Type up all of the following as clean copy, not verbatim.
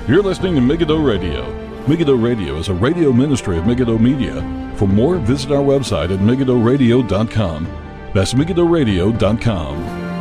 You're listening to Megiddo Radio. Megiddo Radio is a radio ministry of Megiddo Media. For more, visit our website at megiddoradio.com. That's megiddoradio.com.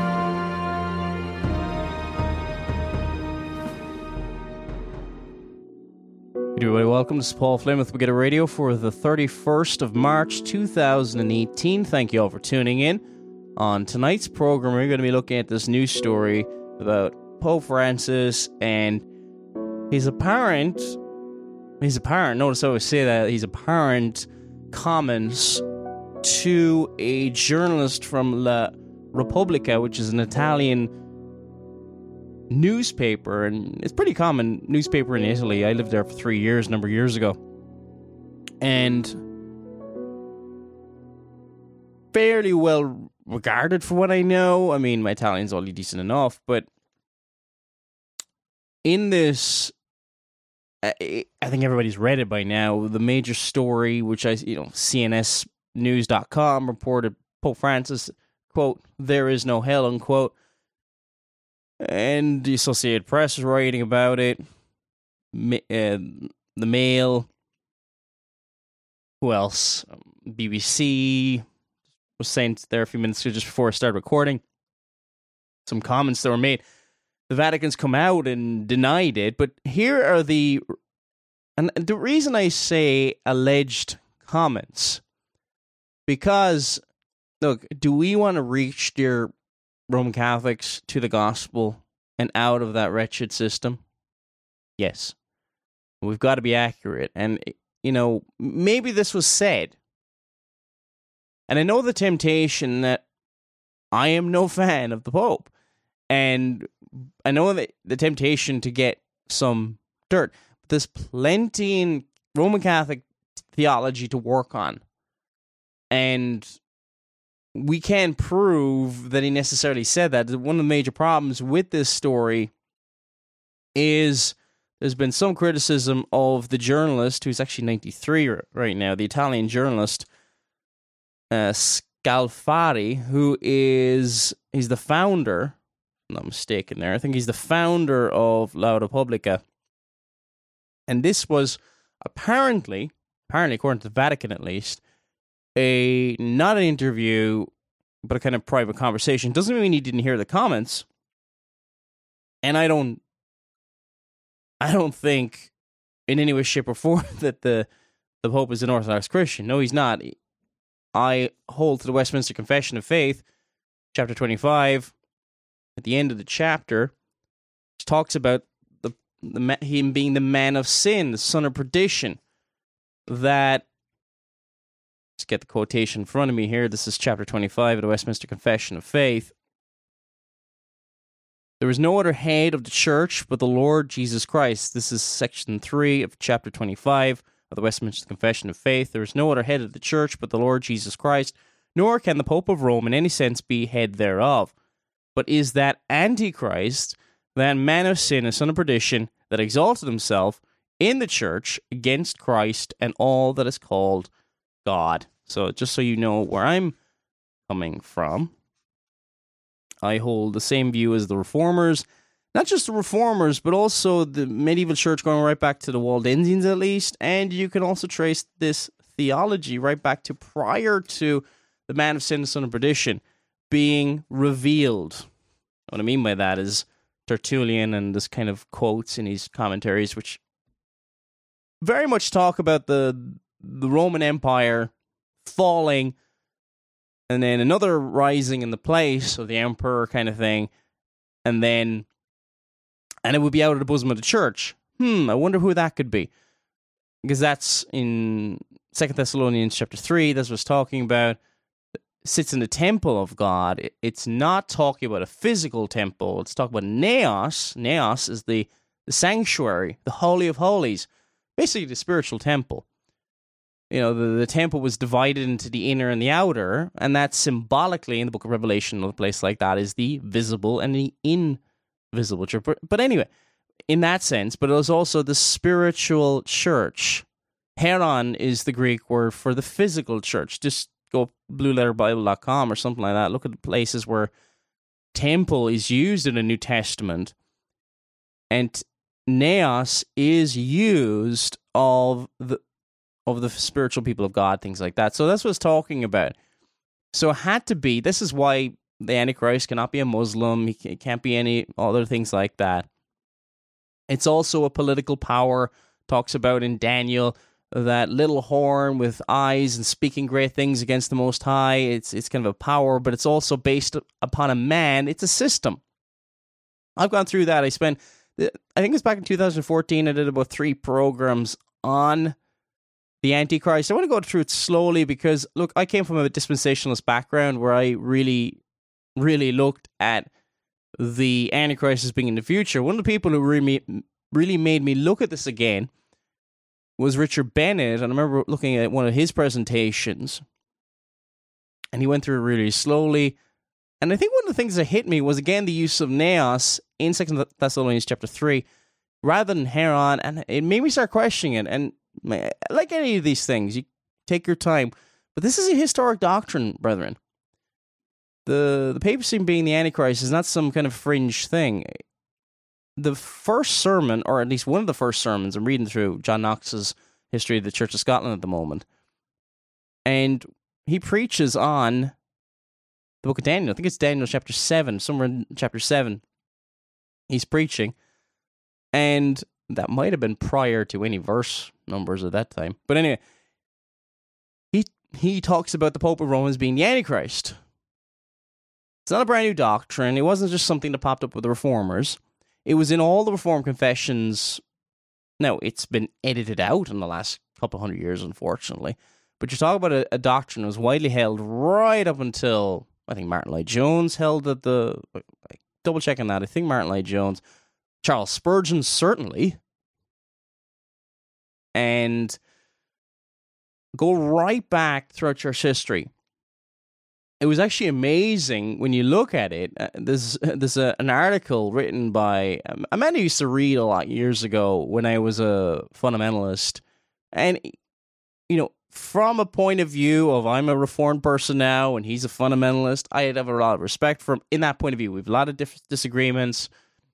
Everybody, welcome. This is Paul Flynn with Megiddo Radio for the 31st of March, 2018. Thank you all for tuning in. On tonight's program, we're going to be looking at this news story about Pope Francis and his apparent, notice I always say that, his apparent comments to a journalist from La Repubblica, which is an Italian newspaper, and it's a pretty common newspaper in Italy. I lived there for 3 years, a number of years ago. And fairly well regarded for what I know. I mean, my Italian's only decent enough, but in this, I think everybody's read it by now, the major story, which CNSnews.com reported Pope Francis, quote, "There is no hell," unquote. And the Associated Press is writing about it. The Mail. Who else? BBC was saying there a few minutes ago, just before I started recording. Some comments that were made. The Vatican's come out and denied it, but here are the reason I say alleged comments, because, look, do we want to reach dear Roman Catholics to the gospel and out of that wretched system? Yes. We've got to be accurate. And, maybe this was said. And I know the temptation that I am no fan of the Pope. And I know that the temptation to get some dirt. But there's plenty in Roman Catholic theology to work on. And we can't prove that he necessarily said that. One of the major problems with this story is there's been some criticism of the journalist, who's actually 93 right now, the Italian journalist, Scalfari, he's the founder, if I'm not mistaken there, I think he's the founder of La Repubblica. And this was apparently according to the Vatican at least, not an interview, but a kind of private conversation. Doesn't mean he didn't hear the comments. And I don't think in any way, shape, or form that the Pope is an Orthodox Christian. No, he's not. I hold to the Westminster Confession of Faith, chapter 25. At the end of the chapter, which talks about him being the man of sin, the son of perdition. Let's get the quotation in front of me here. This is chapter 25 of the Westminster Confession of Faith. "There is no other head of the church but the Lord Jesus Christ." This is section 3 of chapter 25 of the Westminster Confession of Faith. "There is no other head of the church but the Lord Jesus Christ, nor can the Pope of Rome in any sense be head thereof, but is that Antichrist, that man of sin and son of perdition, that exalted himself in the church against Christ and all that is called God." So just so you know where I'm coming from, I hold the same view as the Reformers. Not just the Reformers, but also the medieval church, going right back to the Waldensians at least. And you can also trace this theology right back to prior to the man of sin and son of perdition being revealed. What I mean by that is Tertullian and this kind of quotes in his commentaries, which very much talk about the Roman Empire falling and then another rising in the place of the emperor kind of thing, and it would be out of the bosom of the church. I wonder who that could be. Because that's in 2 Thessalonians chapter 3, that's what it's talking about. Sits in the temple of God. It's not talking about a physical temple. It's talking about Naos. Naos is the sanctuary, the Holy of Holies. Basically the spiritual temple. The temple was divided into the inner and the outer, and that symbolically in the book of Revelation, a place like that, is the visible and the invisible church. But anyway, in that sense, but it was also the spiritual church. Heron is the Greek word for the physical church. Just go blueletterbible.com or something like that. Look at the places where temple is used in the New Testament. And Naos is used of the spiritual people of God, things like that. So that's what it's talking about. So it had to be, this is why the Antichrist cannot be a Muslim, he can't be any other things like that. It's also a political power, talks about in Daniel, that little horn with eyes and speaking great things against the Most High. It's kind of a power, but it's also based upon a man. It's a system. I've gone through that. I think it was back in 2014, I did about 3 programs on the Antichrist. I want to go through it slowly because, look, I came from a dispensationalist background where I really, really looked at the Antichrist as being in the future. One of the people who really made me look at this again was Richard Bennett, and I remember looking at one of his presentations, and he went through it really slowly. And I think one of the things that hit me was, again, the use of Naos in 2 Thessalonians chapter 3, rather than Heron, and it made me start questioning it. And like any of these things, you take your time, but this is a historic doctrine, brethren. The papacy being the Antichrist is not some kind of fringe thing. The first sermon, or at least one of the first sermons, I'm reading through John Knox's History of the Church of Scotland at the moment, and he preaches on the book of Daniel. I think it's Daniel chapter 7, somewhere in chapter 7. He's preaching, and that might have been prior to any verse numbers at that time. But anyway, he talks about the Pope of Rome as being the Antichrist. It's not a brand new doctrine. It wasn't just something that popped up with the Reformers. It was in all the Reformed confessions. Now, it's been edited out in the last couple 100 years, unfortunately. But you're talking about a doctrine that was widely held right up until, I think, Martin Lloyd-Jones held it. Double-checking that. I think Martin Lloyd-Jones. Charles Spurgeon, certainly. And go right back throughout church history. It was actually amazing when you look at it. There's an article written by a man who used to read a lot years ago when I was a fundamentalist. And, you know, from a point of view of I'm a Reformed person now and he's a fundamentalist, I have a lot of respect for him. In that point of view, we have a lot of disagreements.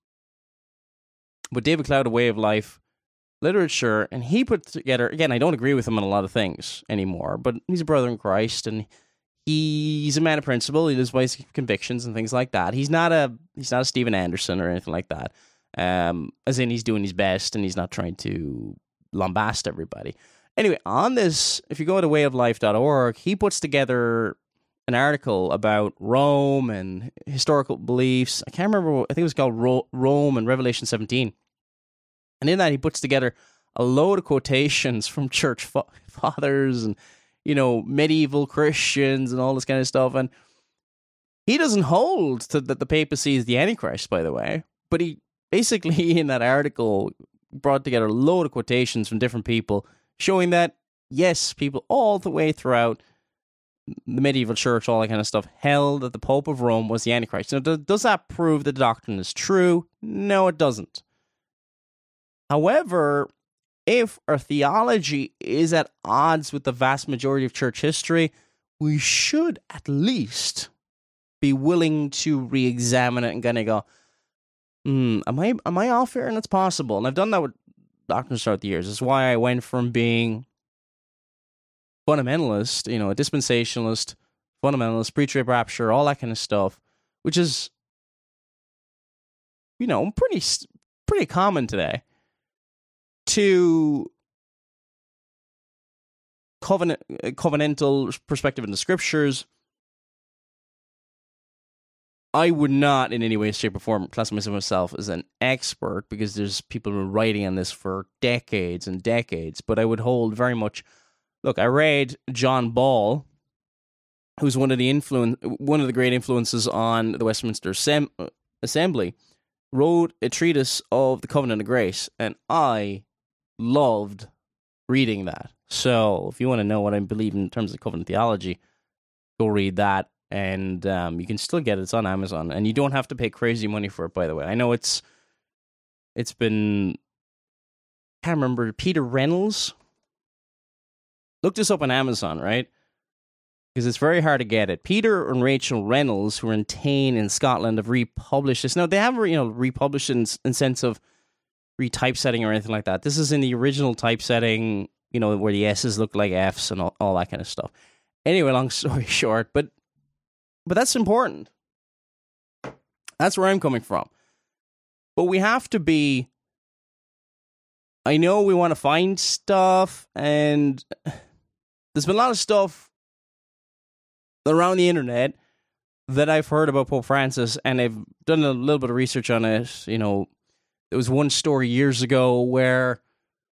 But David Cloud, A Way of Life, literature, and he put together, again, I don't agree with him on a lot of things anymore, but he's a brother in Christ, and he's a man of principle. He lives by his convictions and things like that. He's not a Steven Anderson or anything like that. As in, he's doing his best and he's not trying to lambast everybody. Anyway, on this, if you go to wayoflife.org, he puts together an article about Rome and historical beliefs. I can't remember. I think it was called Rome and Revelation 17. And in that, he puts together a load of quotations from church fathers and, you know, medieval Christians and all this kind of stuff. And he doesn't hold to that the papacy is the Antichrist, by the way. But he basically, in that article, brought together a load of quotations from different people showing that, yes, people all the way throughout the medieval church, all that kind of stuff, held that the Pope of Rome was the Antichrist. Now, does that prove that the doctrine is true? No, it doesn't. However, if our theology is at odds with the vast majority of church history, we should at least be willing to re-examine it and kind of go, am I off here? And it's possible. And I've done that with doctrines throughout the years. That's why I went from being fundamentalist, you know, a dispensationalist, fundamentalist, pre-trib rapture, all that kind of stuff, which is, you know, pretty common today, to covenantal perspective in the scriptures. I would not in any way, shape, or form classify myself as an expert, because there's people who are writing on this for decades and decades, but I would hold very much. Look, I read John Ball, who's one of the great influences on the Westminster Assembly, wrote a treatise of the Covenant of Grace, and I loved reading that. So if you want to know what I believe in terms of covenant theology, go read that, and you can still get it. It's on Amazon, and you don't have to pay crazy money for it, by the way. I know it's been, I can't remember, Peter Reynolds. Look this up on Amazon, right? Because it's very hard to get it. Peter and Rachel Reynolds, who are in Tain in Scotland, have republished this. Now, they haven't, republished it in sense of retypesetting or anything like that. This is in the original typesetting, where the S's look like F's and all that kind of stuff. Anyway, long story short, but that's important. That's where I'm coming from. But we have to be... I know we want to find stuff, and there's been a lot of stuff around the internet that I've heard about Pope Francis, and I've done a little bit of research on it. There was one story years ago where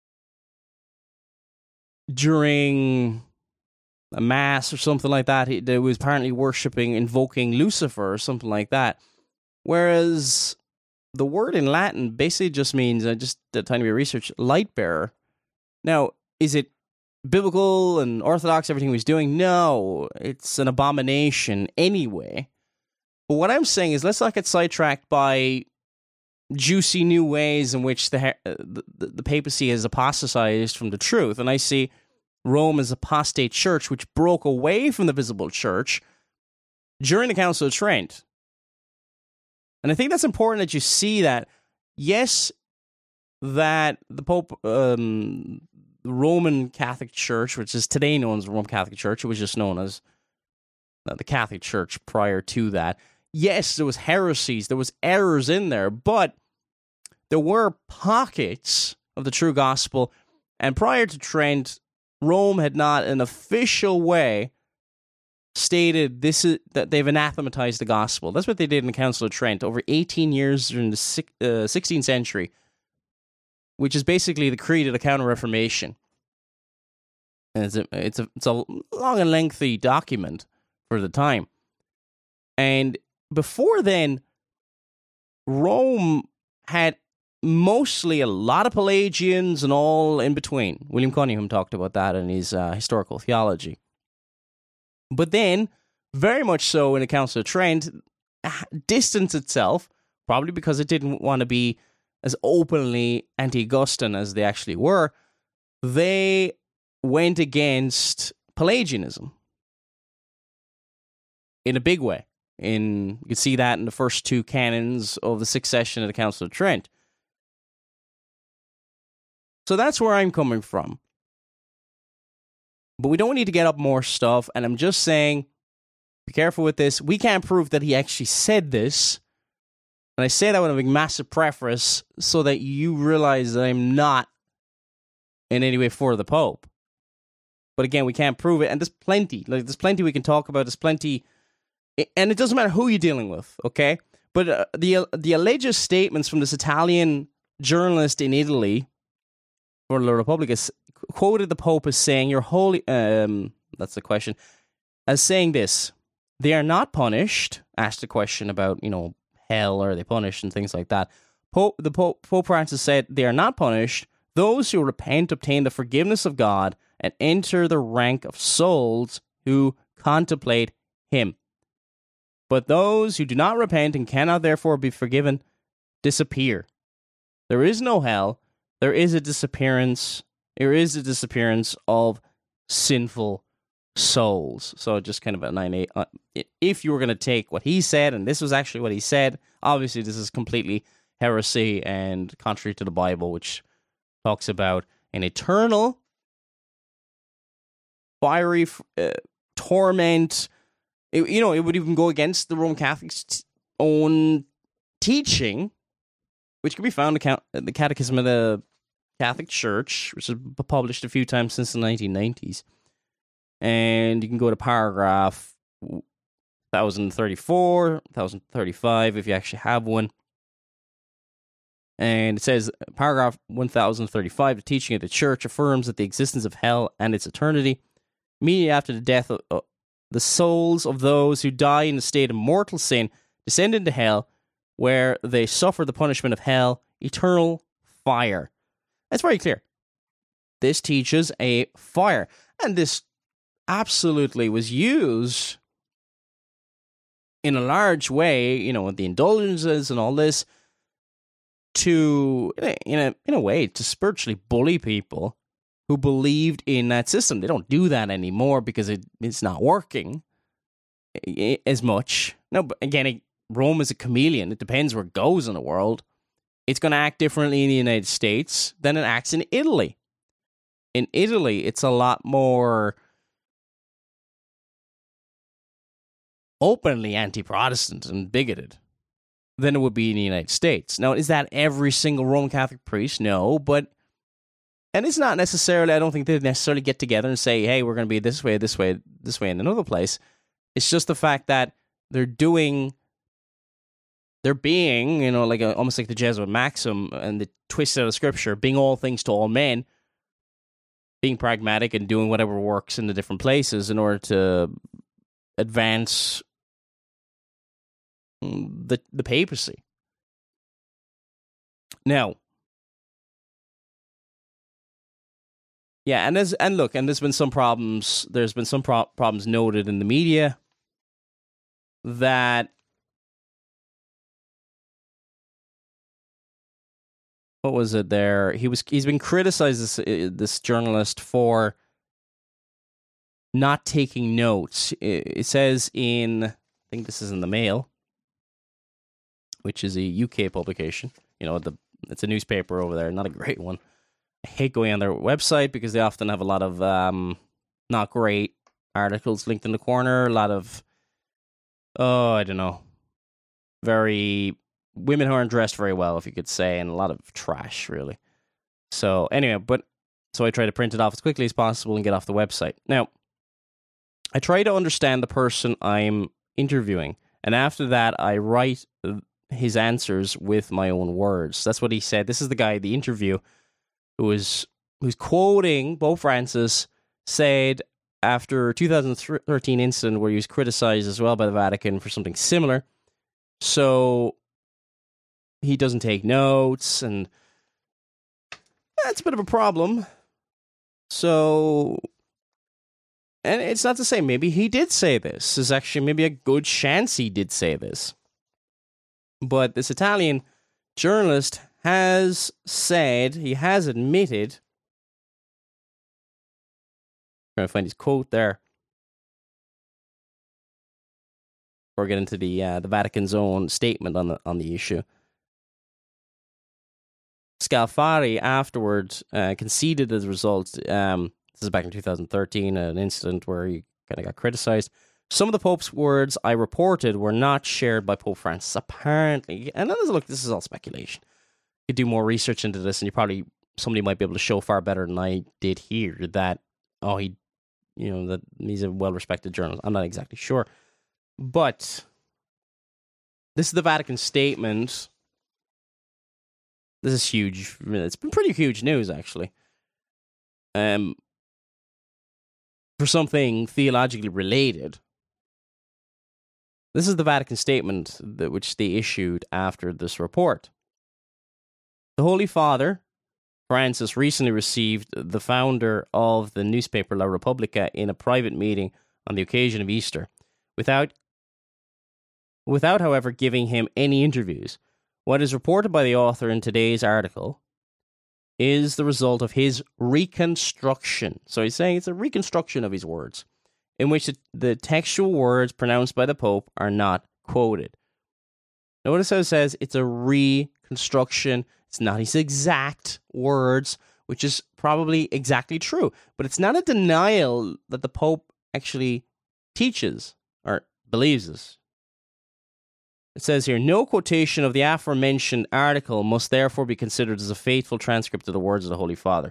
during a mass or something like that, they was apparently invoking Lucifer or something like that. Whereas the word in Latin basically just means, I just did a tiny bit of research, light bearer. Now, is it biblical and orthodox, everything he was doing? No, it's an abomination anyway. But what I'm saying is, let's not get sidetracked by juicy new ways in which the papacy has apostatized from the truth. And I see Rome as apostate church, which broke away from the visible church during the Council of Trent. And I think that's important that you see that. Yes, that the Pope, the Roman Catholic Church, which is today known as the Roman Catholic Church, it was just known as the Catholic Church prior to that. Yes, there was heresies, there was errors in there, but there were pockets of the true gospel. And prior to Trent, Rome had not, in an official way, stated that they've anathematized the gospel. That's what they did in the Council of Trent over 18 years during the 16th century, which is basically the creed of the Counter-Reformation. And it's a long and lengthy document for the time. And before then, Rome had mostly a lot of Pelagians and all in between. William Cunningham talked about that in his historical theology. But then, very much so in the Council of Trent, distanced itself, probably because it didn't want to be as openly anti-Augustine as they actually were. They went against Pelagianism in a big way. You can see that in the first two canons of the sixth session of the Council of Trent. So that's where I'm coming from. But we don't need to get up more stuff, and I'm just saying, be careful with this. We can't prove that he actually said this. And I say that with a massive preface so that you realize that I'm not in any way for the Pope. But again, we can't prove it, and there's plenty. There's plenty we can talk about. There's plenty, and it doesn't matter who you're dealing with, okay? But the alleged statements from this Italian journalist in Italy for La Repubblica quoted the Pope as saying, "Your holy," that's the question, as saying this: "They are not punished." Asked a question about, hell, are they punished and things like that. Pope Francis said, "They are not punished. Those who repent obtain the forgiveness of God and enter the rank of souls who contemplate Him. But those who do not repent and cannot therefore be forgiven disappear. There is no hell. There is a disappearance. There is a disappearance of sinful souls." So just kind of a 9-8. If you were going to take what he said, and this was actually what he said, obviously this is completely heresy and contrary to the Bible, which talks about an eternal fiery torment. It would even go against the Roman Catholics' own teaching, which can be found in the Catechism of the Catholic Church, which has been published a few times since the 1990s. And you can go to paragraph 1034, 1035, if you actually have one. And it says, paragraph 1035, the teaching of the Church affirms that the existence of hell and its eternity. Immediately after the death of the souls of those who die in a state of mortal sin descend into hell, where they suffer the punishment of hell, eternal fire. That's very clear. This teaches a fire. And this absolutely was used in a large way, with the indulgences and all this, to, in a way, to spiritually bully people who believed in that system. They don't do that anymore because it's not working as much. No, but again, Rome is a chameleon. It depends where it goes in the world. it's going to act differently in the United States than it acts in Italy. In Italy, it's a lot more openly anti-Protestant and bigoted than it would be in the United States. Now, is that every single Roman Catholic priest? No, and it's not necessarily, I don't think they necessarily get together and say, hey, we're going to be this way, this way, this way, and another place. It's just the fact that they're being, almost like the Jesuit maxim and the twist out of Scripture, being all things to all men, being pragmatic and doing whatever works in the different places in order to advance the papacy. Now, yeah, and there's been some problems. There's been some problems noted in the media that, what was it there? He's been criticized, this journalist, for not taking notes. It says I think this is in the Mail, which is a UK publication. It's a newspaper over there, not a great one. I hate going on their website because they often have a lot of not great articles linked in the corner. A lot of, I don't know, women who aren't dressed very well, if you could say, and a lot of trash, really. So anyway, so I try to print it off as quickly as possible and get off the website. Now, I try to understand the person I'm interviewing, and after that, I write his answers with my own words. That's what he said. This is the guy, the interview, who's quoting Pope Francis, said after a 2013 incident where he was criticized as well by the Vatican for something similar. So he doesn't take notes, and that's a bit of a problem. So, and it's not to say maybe he did say this. There's actually maybe a good chance he did say this. But this Italian journalist has said, he has admitted, I'm trying to find his quote there, before we get into the Vatican's own statement on the issue. Scalfari afterwards conceded as a result. This is back in 2013, an incident where he kind of got criticized. Some of the Pope's words I reported were not shared by Pope Francis, apparently. And look, this is all speculation. You do more research into this, and somebody might be able to show far better than I did here that, that he's a well-respected journalist. I'm not exactly sure. But this is the Vatican statement. This is huge. It's been pretty huge news, actually. For something theologically related. This is the Vatican statement which they issued after this report. The Holy Father, Francis, recently received the founder of the newspaper La Repubblica in a private meeting on the occasion of Easter, without, however, giving him any interviews. What is reported by the author in today's article is the result of his reconstruction. So he's saying it's a reconstruction of his words, in which the textual words pronounced by the Pope are not quoted. Notice how it says it's a reconstruction. It's not his exact words, which is probably exactly true. But it's not a denial that the Pope actually teaches or believes this. It says here, no quotation of the aforementioned article must therefore be considered as a faithful transcript of the words of the Holy Father.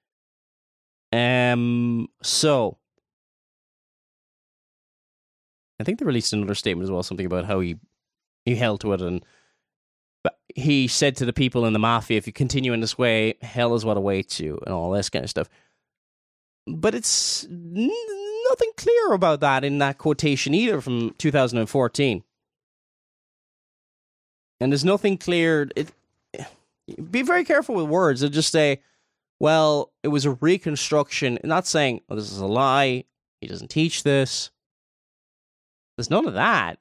So, I think they released another statement as well, something about how he held to it, and he said to the people in the mafia, if you continue in this way, hell is what awaits you, and all this kind of stuff. But it's nothing clear about that in that quotation either from 2014. And there's nothing clear. Be very careful with words. They'll just say, well, it was a reconstruction. Not saying, oh, this is a lie. He doesn't teach this. There's none of that.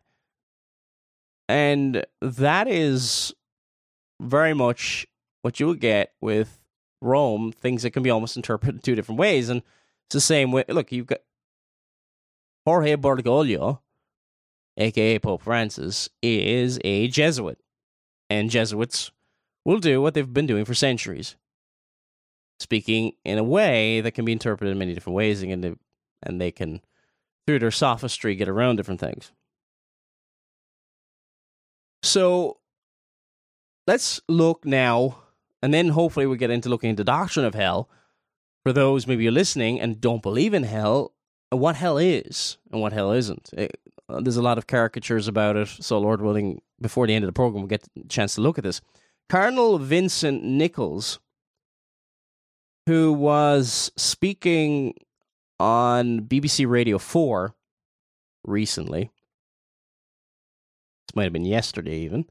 And that is very much what you would get with Rome, things that can be almost interpreted two different ways. And it's the same way. Look, you've got Jorge Bergoglio, a.k.a. Pope Francis, is a Jesuit. And Jesuits will do what they've been doing for centuries, speaking in a way that can be interpreted in many different ways, and they can, through their sophistry, get around different things. So let's look now, and then hopefully we'll get into looking into the doctrine of hell. For those maybe you're listening and don't believe in hell, what hell is and what hell isn't. There's a lot of caricatures about it, so Lord willing, before the end of the program, we'll get a chance to look at this. Cardinal Vincent Nichols, who was speaking on BBC Radio 4 recently, this might have been yesterday even,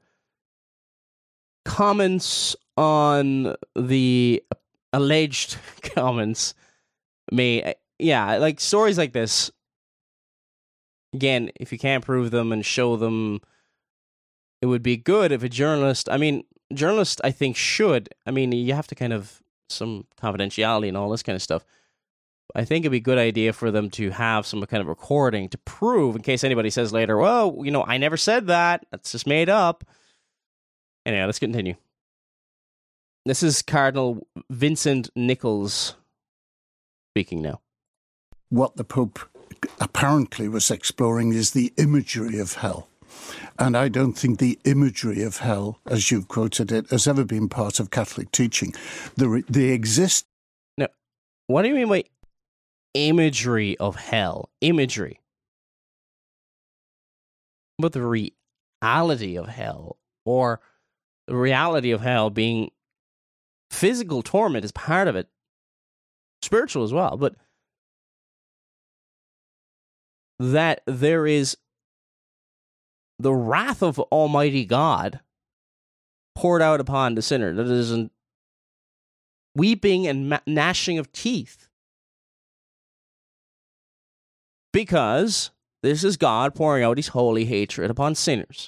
comments on the alleged comments made. Yeah, like stories like this, again, if you can't prove them and show them, it would be good if a journalist, journalists, I think, should, you have to kind of, some confidentiality and all this kind of stuff. I think it'd be a good idea for them to have some kind of recording to prove, in case anybody says later, well, I never said that, that's just made up. Anyway, let's continue. This is Cardinal Vincent Nichols speaking now. What the Pope apparently was exploring is the imagery of hell. And I don't think the imagery of hell, as you've quoted it, has ever been part of Catholic teaching. They exist. Now, what do you mean by imagery of hell? Imagery. But the reality of hell, or the reality of hell being physical torment is part of it, spiritual as well, but that there is the wrath of Almighty God poured out upon the sinner. That is weeping and gnashing of teeth. Because this is God pouring out his holy hatred upon sinners.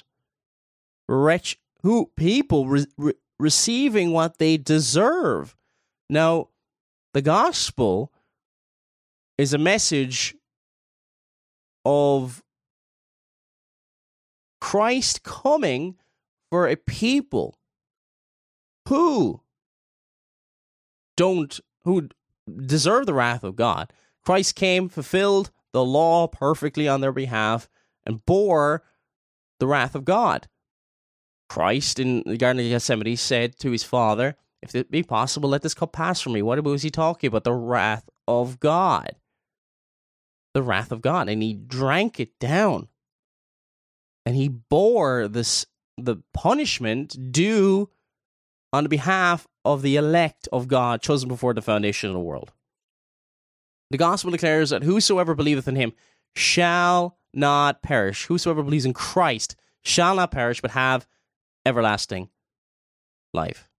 People receiving what they deserve. Now, the gospel is a message of Christ coming for a people who deserve the wrath of God. Christ came, fulfilled the law perfectly on their behalf, and bore the wrath of God. Christ, in the Garden of Gethsemane, said to his Father, if it be possible, let this cup pass from me. What was he talking about? The wrath of God. The wrath of God. And he drank it down. And he bore the punishment due on the behalf of the elect of God, chosen before the foundation of the world. The gospel declares that whosoever believeth in him shall not perish. Whosoever believes in Christ shall not perish, but have everlasting life.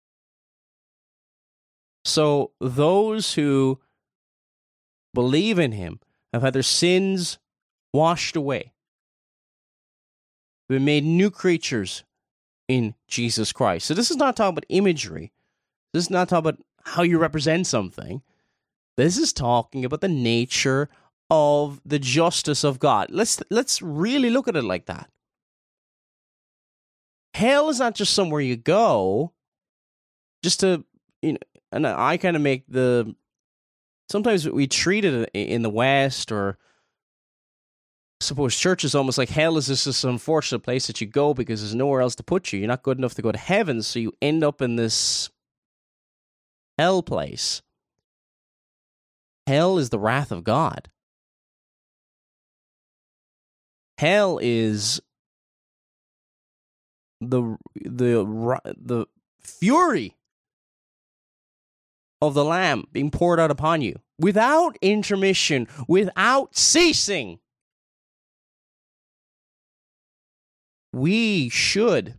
So those who believe in him have had their sins washed away, been made new creatures in Jesus Christ. So this is not talking about imagery. This is not talking about how you represent something. This is talking about the nature of the justice of God. Let's really look at it like that. Hell is not just somewhere you go just to, and I kind of make sometimes we treat it in the West, or I suppose church is almost like hell is just this unfortunate place that you go because there's nowhere else to put you. You're not good enough to go to heaven, so you end up in this hell place. Hell is the wrath of God. Hell is the fury of the Lamb being poured out upon you without intermission, without ceasing. We should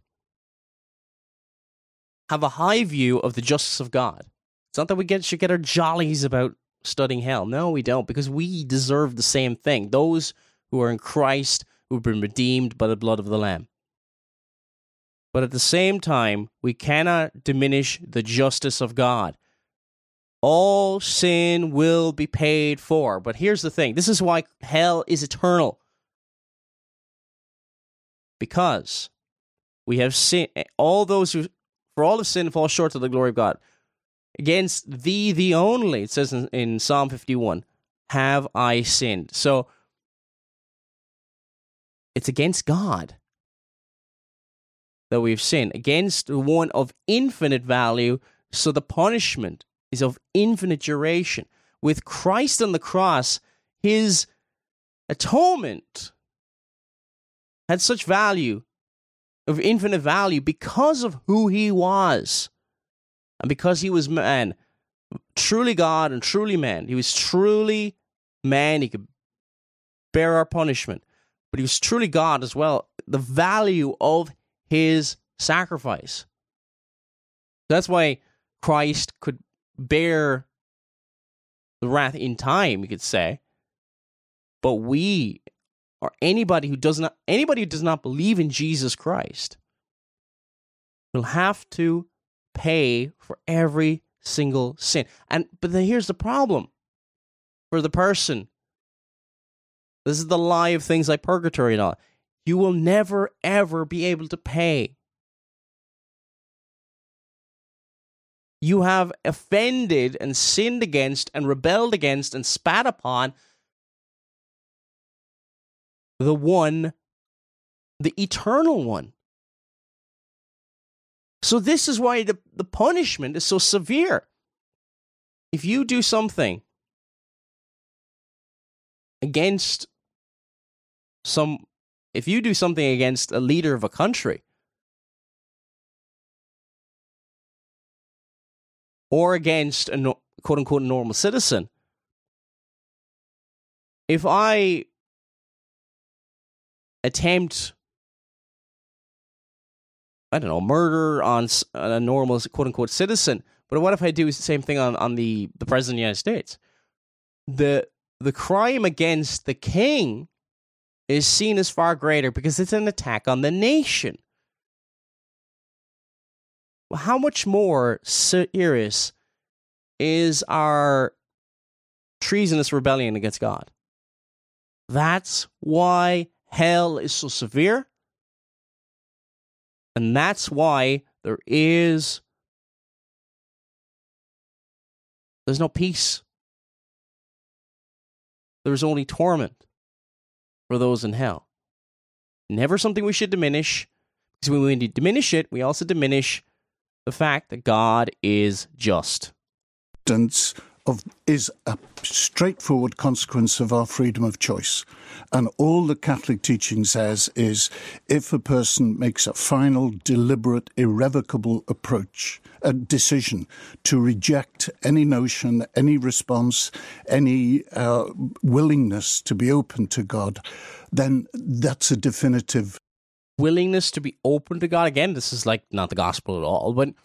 have a high view of the justice of God. It's not that we should get our jollies about studying hell. No, we don't, because we deserve the same thing. Those who are in Christ, who have been redeemed by the blood of the Lamb. But at the same time, we cannot diminish the justice of God. All sin will be paid for. But here's the thing. This is why hell is eternal. Because we have sin. All those who For all have sinned and fall short of the glory of God. Against thee, the only, it says in Psalm 51, have I sinned. So, it's against God that we've sinned, against one of infinite value, so the punishment is of infinite duration. With Christ on the cross, his atonement had such value, of infinite value, because of who he was. And because he was man, truly God and truly man. He was truly man, he could bear our punishment. But he was truly God as well. The value of his sacrifice. That's why Christ could bear the wrath in time, you could say. But we, or anybody who does not believe in Jesus Christ, will have to pay for every single sin. But then here's the problem for the person. This is the lie of things like purgatory and all. You will never, ever be able to pay. You have offended and sinned against and rebelled against and spat upon the one, the eternal one. So this is why the punishment is so severe. If you do something against against a leader of a country, or against a quote-unquote normal citizen, if I attempt, murder on a normal quote-unquote citizen, but what if I do the same thing on the President of the United States? The crime against the king is seen as far greater because it's an attack on the nation. Well, how much more serious is our treasonous rebellion against God? That's why hell is so severe. And that's why there's no peace. There's only torment for those in hell. Never something we should diminish, because when we diminish it, we also diminish the fact that God is just. Is a straightforward consequence of our freedom of choice. And all the Catholic teaching says is, if a person makes a final, deliberate, irrevocable a decision to reject any notion, any response, any willingness to be open to God, then that's a definitive willingness to be open to God. Again, this is like not the gospel at all, but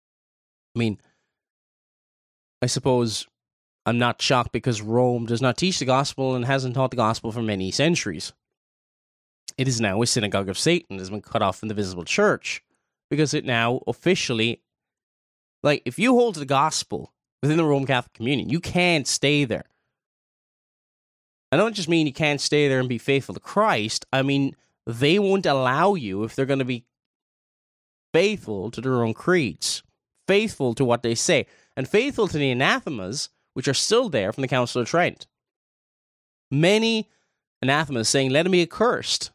I suppose I'm not shocked because Rome does not teach the gospel and hasn't taught the gospel for many centuries. It is now a synagogue of Satan. It has been cut off from the visible church because it now officially, if you hold to the gospel within the Roman Catholic Communion, you can't stay there. I don't just mean you can't stay there and be faithful to Christ. I mean, they won't allow you if they're going to be faithful to their own creeds, faithful to what they say, and faithful to the anathemas, which are still there from the Council of Trent. Many anathemas saying, let him be accursed,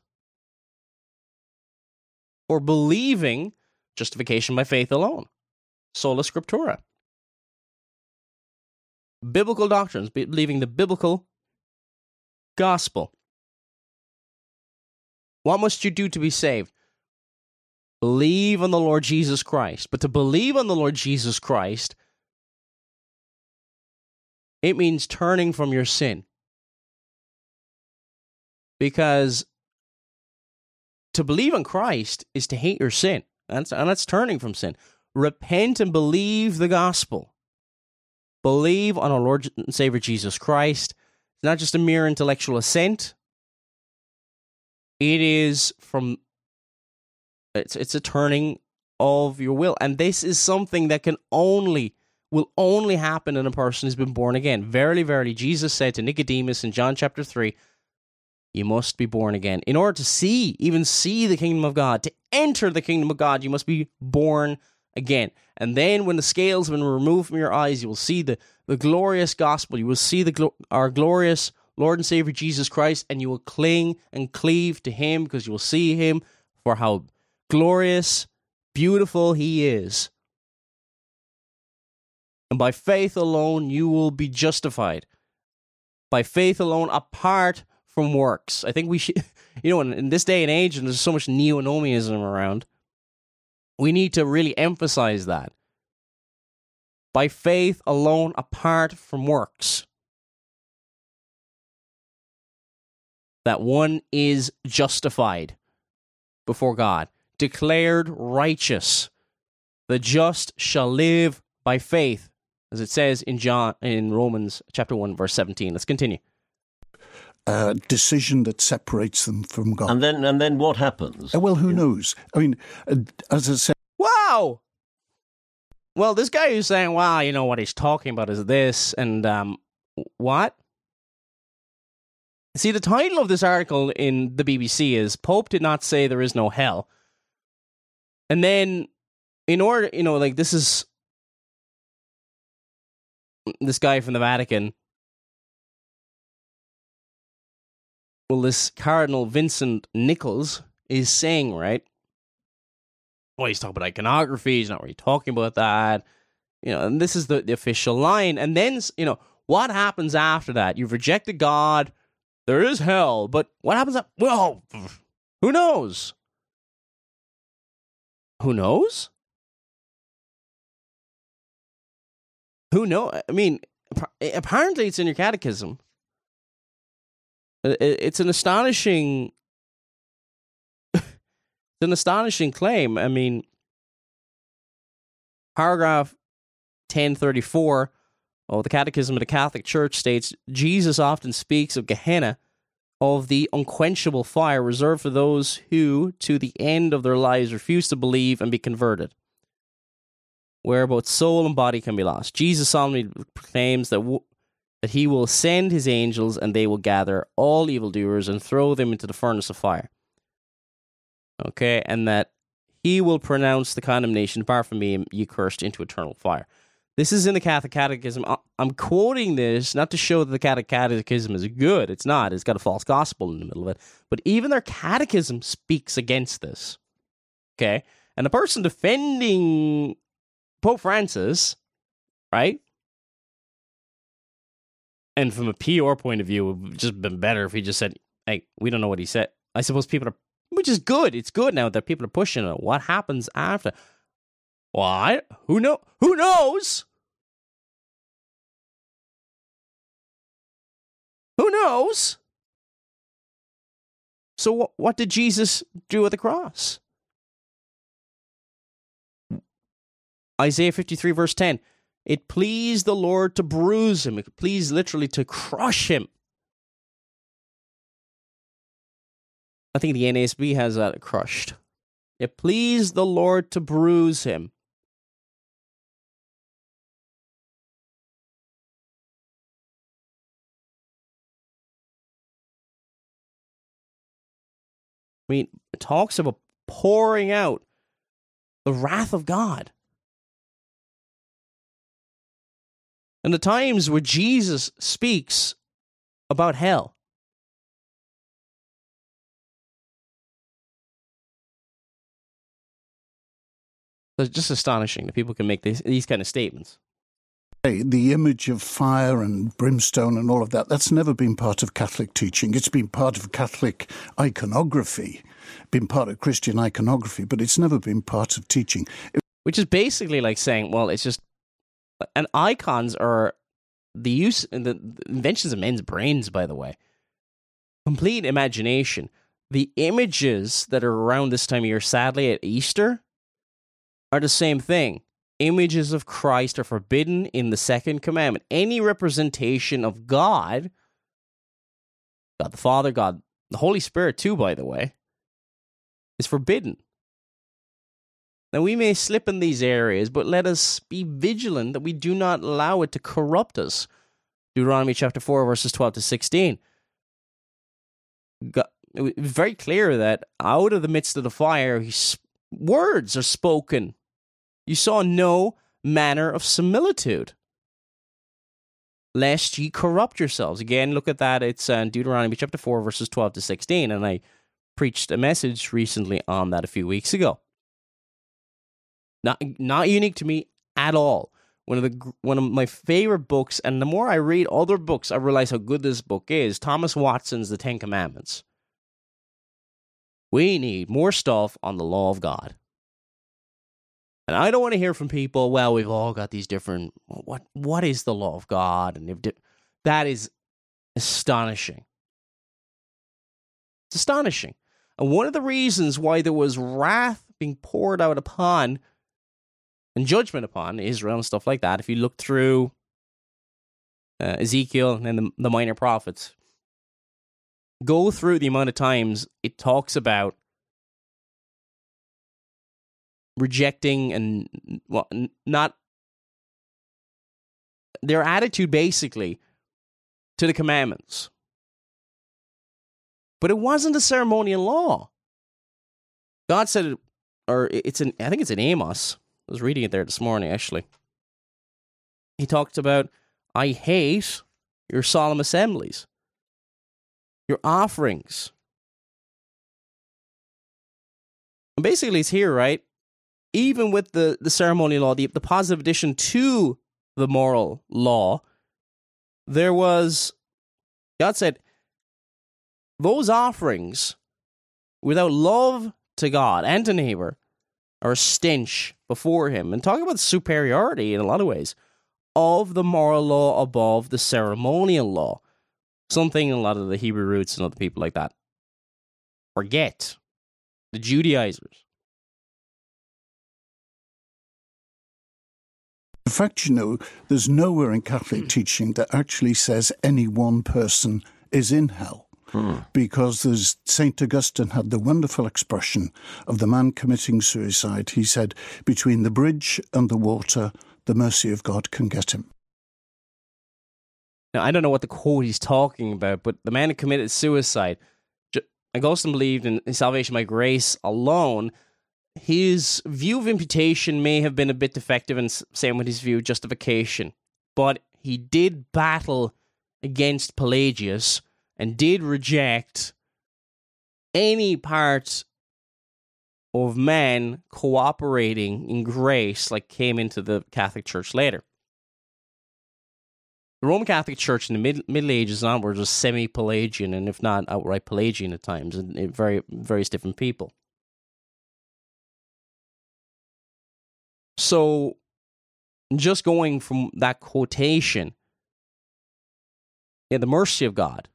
for believing justification by faith alone. Sola Scriptura. Biblical doctrines, believing the biblical gospel. What must you do to be saved? Believe on the Lord Jesus Christ. But to believe on the Lord Jesus Christ, it means turning from your sin. Because to believe on Christ is to hate your sin. And that's turning from sin. Repent and believe the gospel. Believe on our Lord and Savior Jesus Christ. It's not just a mere intellectual assent. It is it's a turning of your will. And this is something that will only happen in a person who's been born again. Verily, verily, Jesus said to Nicodemus in John chapter 3, you must be born again. In order to even see the kingdom of God, to enter the kingdom of God, you must be born again. And then when the scales have been removed from your eyes, you will see the glorious gospel. You will see our glorious Lord and Savior Jesus Christ, and you will cling and cleave to him because you will see him for how glorious, beautiful he is. And by faith alone, you will be justified. By faith alone, apart from works. I think we should, in this day and age, and there's so much neo-nomianism around, we need to really emphasize that. By faith alone, apart from works. That one is justified before God, declared righteous. The just shall live by faith, as it says in Romans chapter 1, verse 17. Let's continue. A decision that separates them from God. And then what happens? Well, who knows? I mean, as I said... Wow! Well, this guy who's saying, wow, what he's talking about is this, and what? See, the title of this article in the BBC is, Pope did not say there is no hell. And then, in order, this is this guy from the Vatican. Well, this Cardinal Vincent Nichols is saying, right? Well, he's talking about iconography. He's not really talking about that. And this is the official line. And then, what happens after that? You've rejected God. There is hell. But what happens? Well, who knows? Who knows? Who knows? I mean, apparently it's in your catechism. It's an astonishing... it's an astonishing claim. I mean, paragraph 1034 of the Catechism of the Catholic Church states, Jesus often speaks of Gehenna, of the unquenchable fire reserved for those who, to the end of their lives, refuse to believe and be converted, where both soul and body can be lost. Jesus solemnly proclaims that he will send his angels and they will gather all evildoers and throw them into the furnace of fire. Okay, and that he will pronounce the condemnation, apart from me, ye cursed, into eternal fire. This is in the Catholic Catechism. I'm quoting this not to show that the Catholic Catechism is good. It's not. It's got a false gospel in the middle of it. But even their catechism speaks against this. Okay? And the person defending Pope Francis, right? And from a PR point of view, it would have just been better if he just said, hey, we don't know what he said. I suppose people are, which is good. It's good now that people are pushing it. What happens after? What? Who knows? Who knows? Who knows? So what did Jesus do at the cross? Isaiah 53 verse 10. It pleased the Lord to bruise him. It pleased literally to crush him. I think the NASB has that crushed. It pleased the Lord to bruise him. I mean, it talks about pouring out the wrath of God. And the times where Jesus speaks about hell. It's just astonishing that people can make these kind of statements. The image of fire and brimstone and all of that, that's never been part of Catholic teaching. It's been part of Catholic iconography, been part of Christian iconography, but it's never been part of teaching. Which is basically like saying, well, it's just... And icons are the inventions of men's brains, by the way. Complete imagination. The images that are around this time of year, sadly, at Easter, are the same thing. Images of Christ are forbidden in the second commandment. Any representation of God, God the Father, God the Holy Spirit too, by the way, is forbidden. Now, we may slip in these areas, but let us be vigilant that we do not allow it to corrupt us. Deuteronomy chapter 4, verses 12 to 16. God, it was very clear that out of the midst of the fire, words are spoken. you saw no manner of similitude, lest ye corrupt yourselves. Again, look at that. It's Deuteronomy chapter 4, verses 12 to 16, and I preached a message recently on that a few weeks ago. Not unique to me at all. One of my favorite books, and the more I read other books, I realize how good this book is. Thomas Watson's The Ten Commandments. We need more stuff on the law of God. And I don't want to hear from people, well, we've all got these different, what is the law of God? And that is astonishing. It's astonishing. And one of the reasons why there was wrath being poured out upon and judgment upon Israel and stuff like that, if you look through Ezekiel and the minor prophets, go through the amount of times it talks about rejecting and not their attitude basically to the commandments. But it wasn't a ceremonial law. God said it, or I think it's in Amos. I was reading it there this morning, actually. He talked about, I hate your solemn assemblies, your offerings. And basically, it's here, right? Even with the ceremonial law, the positive addition to the moral law, there was, God said, those offerings, without love to God and to neighbor, are a stench before him. And talking about the superiority, in a lot of ways, of the moral law above the ceremonial law. Something a lot of the Hebrew roots and other people like that forget. The Judaizers. In fact, there's nowhere in Catholic teaching that actually says any one person is in hell. Because there's St. Augustine had the wonderful expression of the man committing suicide. He said, between the bridge and the water, the mercy of God can get him. Now, I don't know what the quote he's talking about, but the man who committed suicide, Augustine believed in salvation by grace alone. His view of imputation may have been a bit defective, and same with his view of justification. But he did battle against Pelagius and did reject any part of man cooperating in grace like came into the Catholic Church later. The Roman Catholic Church in the Middle Ages and onwards was semi-Pelagian, and if not outright Pelagian at times, and various different people. So, just going from that quotation, the mercy of God.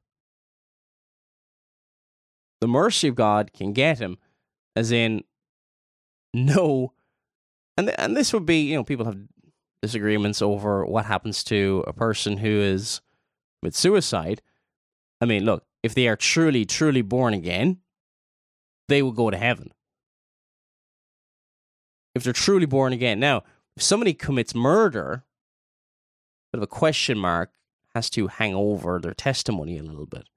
The mercy of God can get him, as in, no, and this would be, people have disagreements over what happens to a person who is with suicide. I mean, look, if they are truly, truly born again, they will go to heaven. If they're truly born again. Now, if somebody commits murder, bit of a question mark has to hang over their testimony a little bit.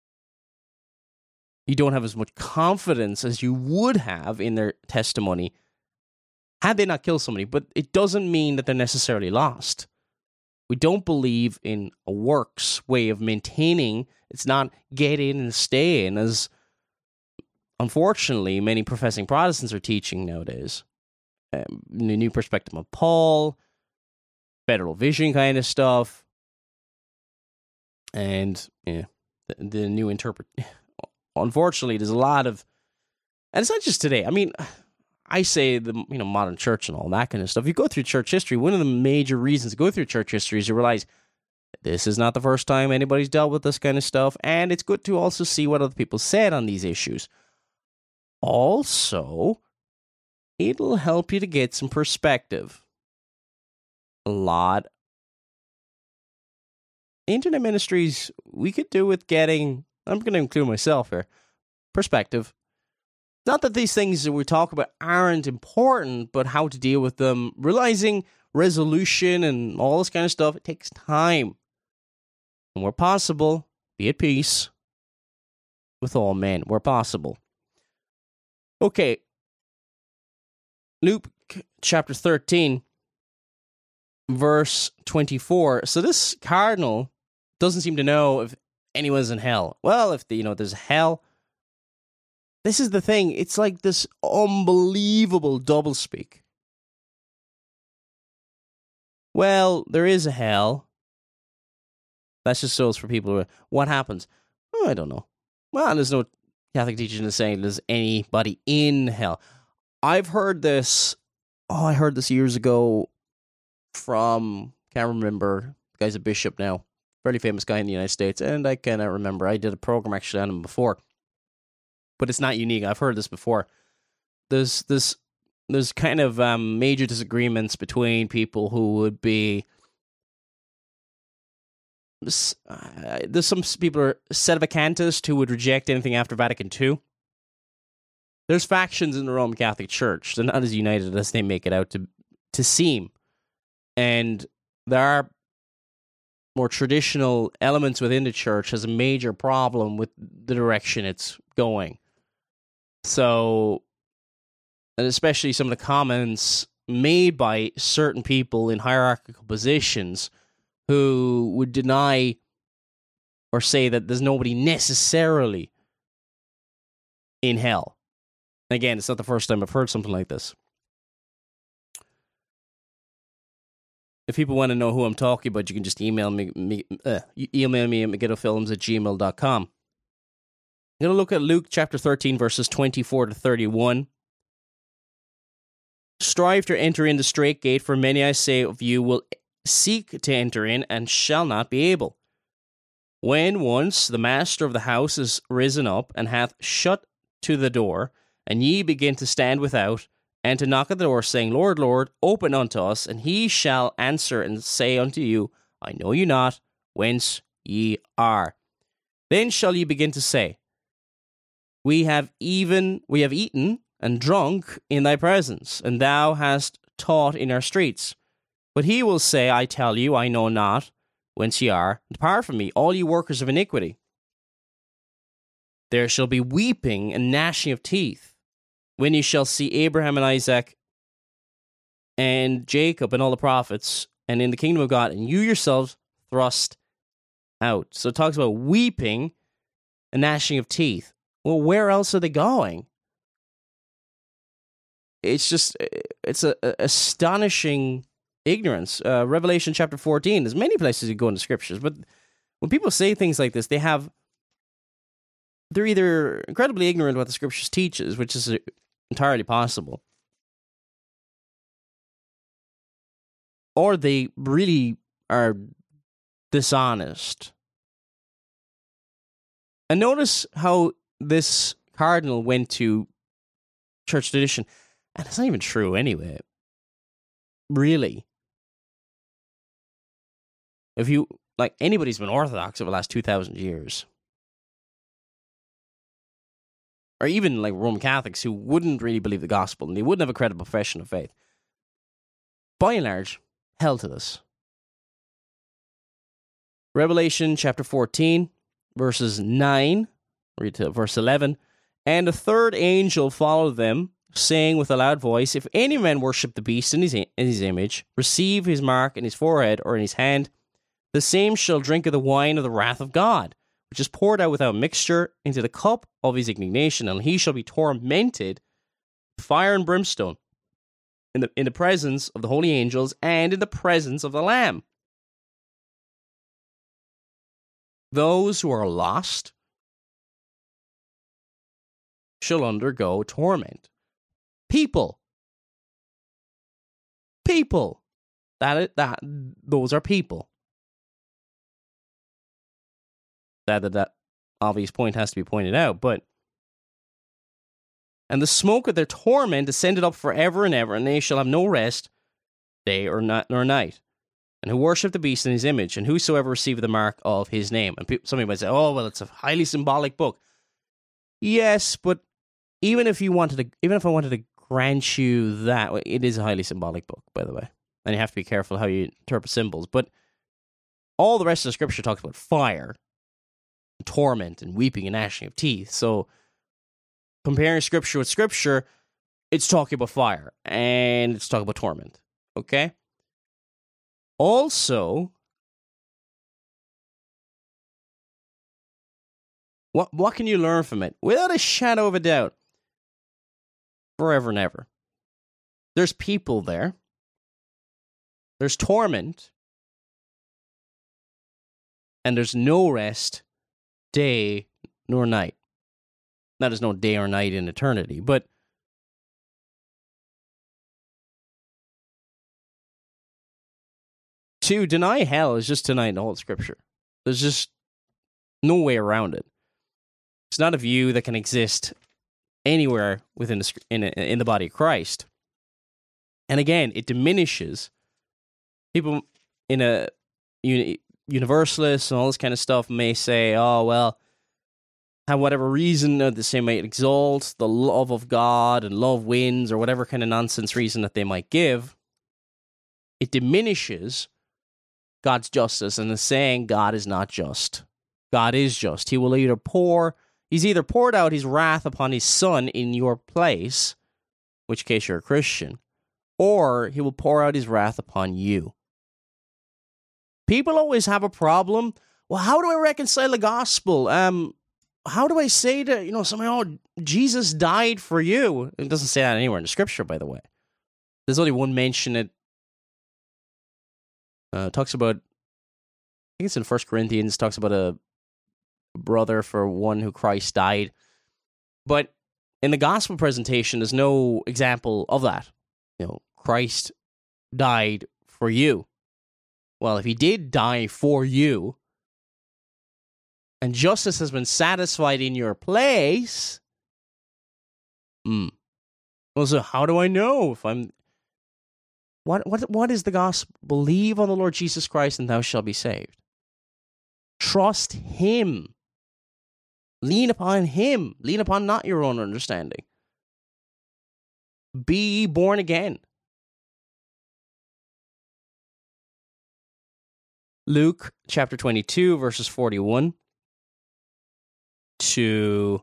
You don't have as much confidence as you would have in their testimony had they not killed somebody, but it doesn't mean that they're necessarily lost. We don't believe in a works way of maintaining. It's not get in and stay in, as unfortunately many professing Protestants are teaching nowadays. The New Perspective of Paul, Federal Vision kind of stuff, and the new unfortunately, there's a lot of, and it's not just today. I mean, I say the modern church and all that kind of stuff. You go through church history. One of the major reasons to go through church history is you realize this is not the first time anybody's dealt with this kind of stuff, and it's good to also see what other people said on these issues. Also, it'll help you to get some perspective. A lot. Internet ministries, we could do with getting, I'm going to include myself here, perspective. Not that these things that we talk about aren't important, but how to deal with them, realizing resolution and all this kind of stuff, it takes time. And where possible, be at peace with all men, where possible. Okay. Luke chapter 13, verse 24. So this cardinal doesn't seem to know if anyone's in hell. Well, if there's hell, this is the thing. It's like this unbelievable doublespeak. Well, there is a hell. That's just so it's for people who, what happens? Oh, I don't know. Well, there's no Catholic teaching to say there's anybody in hell. I've heard this. Oh, I heard this years ago from, can't remember, the guy's a bishop now, fairly famous guy in the United States, and I cannot remember. I did a program actually on him before, but it's not unique. I've heard this before. There's kind of major disagreements between people who would be. There's some people are sedevacantist who would reject anything after Vatican II. There's factions in the Roman Catholic Church. They're not as united as they make it out to seem. And there are more traditional elements within the church has a major problem with the direction it's going. So, and especially some of the comments made by certain people in hierarchical positions who would deny or say that there's nobody necessarily in hell. Again, it's not the first time I've heard something like this. If people want to know who I'm talking about, you can just email me at megidofilms@gmail.com. I'm going to look at Luke chapter 13, verses 24 to 31. Strive to enter in the straight gate, for many, I say, of you will seek to enter in and shall not be able. When once the master of the house is risen up and hath shut to the door, and ye begin to stand without, and to knock at the door, saying, Lord, Lord, open unto us, and he shall answer and say unto you, I know you not, whence ye are. Then shall ye begin to say, We have eaten and drunk in thy presence, and thou hast taught in our streets. But he will say, I tell you, I know not whence ye are. Depart from me, all ye workers of iniquity. There shall be weeping and gnashing of teeth, when ye shall see Abraham and Isaac and Jacob and all the prophets, and in the kingdom of God, and you yourselves thrust out. So it talks about weeping and gnashing of teeth. Well, where else are they going? It's a astonishing ignorance. Revelation chapter 14, there's many places you go in the scriptures, but when people say things like this, they're either incredibly ignorant of what the scriptures teaches, which is entirely possible, or they really are dishonest. And notice how this cardinal went to church tradition, and it's not even true anyway. Really. If you, like, anybody's been Orthodox over the last 2,000 years, or even like Roman Catholics who wouldn't really believe the gospel and they wouldn't have a credible profession of faith, by and large, held to this. Revelation chapter 14, verses 9, read to verse 11. And a third angel followed them, saying with a loud voice, If any man worship the beast in his image, receive his mark in his forehead or in his hand, the same shall drink of the wine of the wrath of God, which is poured out without mixture into the cup of his indignation, and he shall be tormented with fire and brimstone in the presence of the holy angels and in the presence of the Lamb. Those who are lost shall undergo torment. People. Those are people. That obvious point has to be pointed out, but and the smoke of their torment ascended up forever and ever, and they shall have no rest, day or night. And who worship the beast in his image, and whosoever receiveth the mark of his name. And somebody might say, "Oh, well, it's a highly symbolic book." Yes, but even if I wanted to grant you that, it is a highly symbolic book, by the way, and you have to be careful how you interpret symbols. But all the rest of the scripture talks about fire, torment, and weeping and gnashing of teeth. So comparing scripture with scripture, it's talking about fire, and it's talking about torment. Okay? Also, what can you learn from it? Without a shadow of a doubt, forever and ever. There's people there. There's torment. And there's no rest, day nor night. Now, there's no day or night in eternity, but to deny hell is just denying the whole Scripture. There's just no way around it. It's not a view that can exist anywhere within in the body of Christ. And again, it diminishes people in a universalists and all this kind of stuff may say, oh, well, have whatever reason the same might exalt the love of God and love wins, or whatever kind of nonsense reason that they might give. It diminishes God's justice and is saying God is not just. God is just. He's either poured out his wrath upon his son in your place, which case you're a Christian, or he will pour out his wrath upon you. People always have a problem. Well, how do I reconcile the gospel? How do I say to, somebody, oh, Jesus died for you? It doesn't say that anywhere in the Scripture, by the way. There's only one mention. It talks about, I think it's in 1 Corinthians, talks about a brother for one who Christ died. But in the gospel presentation, there's no example of that. Christ died for you. Well, if he did die for you, and justice has been satisfied in your place, well, so how do I know if I'm... What is the gospel? Believe on the Lord Jesus Christ and thou shalt be saved. Trust him. Lean upon him. Lean upon not your own understanding. Be born again. Luke chapter 22, verses 41 to...